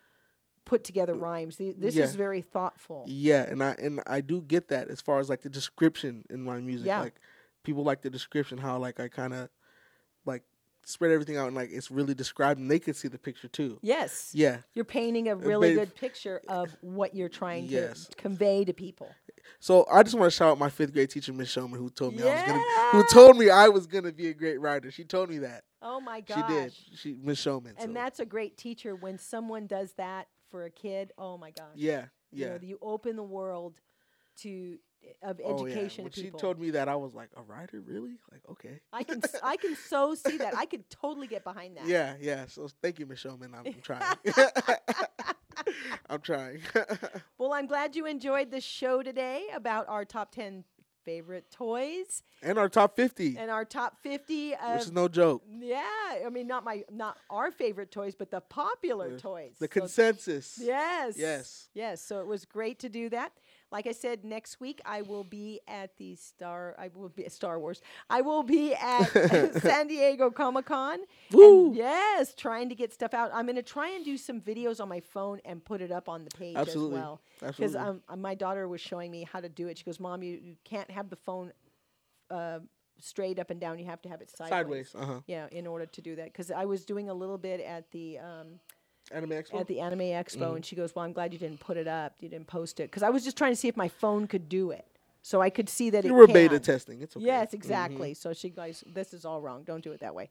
A: put together rhymes. The- This
B: Yeah.
A: is very thoughtful.
B: yeah, and I and I do get that as far as like the description in my music.
A: Yeah.
B: Like people like the description, how like I kind of like spread everything out and like it's really described, and they could see the picture too.
A: Yes.
B: Yeah.
A: You're painting a really
B: ba-
A: good picture of what you're trying
B: Yes.
A: to convey to people.
B: So I just want to shout out my fifth grade teacher, Miss Showman, who told me I was gonna,
A: Yeah.
B: who told me I was gonna be a great writer. She told me that.
A: Oh my gosh.
B: She did. She Miss Showman.
A: And
B: so.
A: that's a great teacher when someone does that for a kid. Oh my gosh.
B: yeah,
A: You
B: yeah.
A: know, you open the world to of
B: Oh, yeah.
A: education
B: When
A: to
B: she
A: people.
B: told me that, I was like, a writer, really? Like, okay.
A: I can s- I can so see that. I could totally get behind that.
B: Yeah, yeah. So thank you, Miss Showman. I'm, I'm trying. I'm trying.
A: Well, I'm glad you enjoyed the show today about our top ten favorite toys
B: And our top fifty,
A: and our top fifty of
B: which is no joke.
A: yeah, I mean not my not our favorite toys, but the popular
B: The-
A: toys.
B: The
A: So-
B: consensus.
A: Yes.
B: Yes.
A: Yes. So it was great to do that. Like I said, next week I will be at the Star. I will be at Star Wars. I will be at San Diego Comic Con.
B: Woo!
A: And yes, trying to get stuff out. I'm going to try and do some videos on my phone and put it up on the page
B: Absolutely.
A: as well. Because
B: Absolutely.
A: um, my daughter was showing me how to do it. She goes, "Mom, you, you can't have the phone uh, straight up and down. You have to have it sideways."
B: Sideways. Uh huh.
A: Yeah, in order to do that. Because I was doing a little bit at the. Um,
B: Anime Expo.
A: at the Anime Expo,
B: Mhm.
A: and she goes, "Well, I'm glad you didn't put it up. You didn't post it because I was just trying to see if my phone could do it, so I could see that
B: you
A: it
B: were
A: can."
B: beta testing. It's okay.
A: Yes,
B: Mhm.
A: exactly. So she goes, "This is all wrong. Don't do it that way."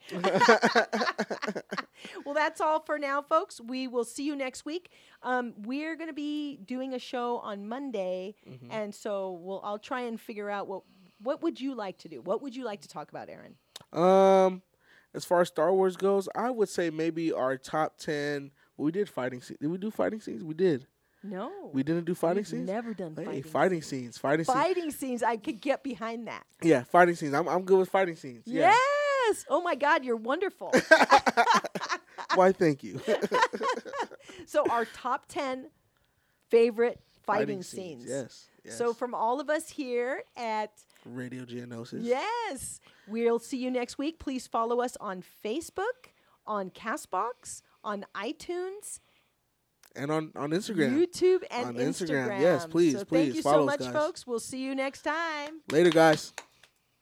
A: Well, that's all for now, folks. We will see you next week. Um, we're going to be doing a show on Monday,
B: Mhm.
A: and so we'll. I'll try and figure out what what would you like to do. What would you like to talk about, Aaron?
B: Um, as far as Star Wars goes, I would say maybe our top ten. Well, we did fighting scenes. Did we do fighting scenes? We did.
A: No,
B: We didn't do fighting
A: we've
B: scenes.
A: never done
B: Hey,
A: fighting.
B: fighting scenes. Fighting scenes.
A: Fighting scenes. I could get behind that.
B: Yeah, fighting scenes. I'm I'm good with fighting scenes. Yeah.
A: Yes. Yes. Oh my God, you're wonderful.
B: Why, thank you.
A: So our top ten favorite fighting,
B: Fighting
A: scenes.
B: scenes. Yes, yes.
A: So from all of us here at
B: Radio Geonosis.
A: Yes, we'll see you next week. Please follow us on Facebook, on Castbox, on iTunes,
B: and on, on Instagram.
A: YouTube, and
B: on
A: Instagram.
B: Instagram. Yes, please,
A: so
B: please
A: thank you
B: follow
A: so
B: us,
A: much,
B: guys.
A: folks. We'll see you next time.
B: Later, guys.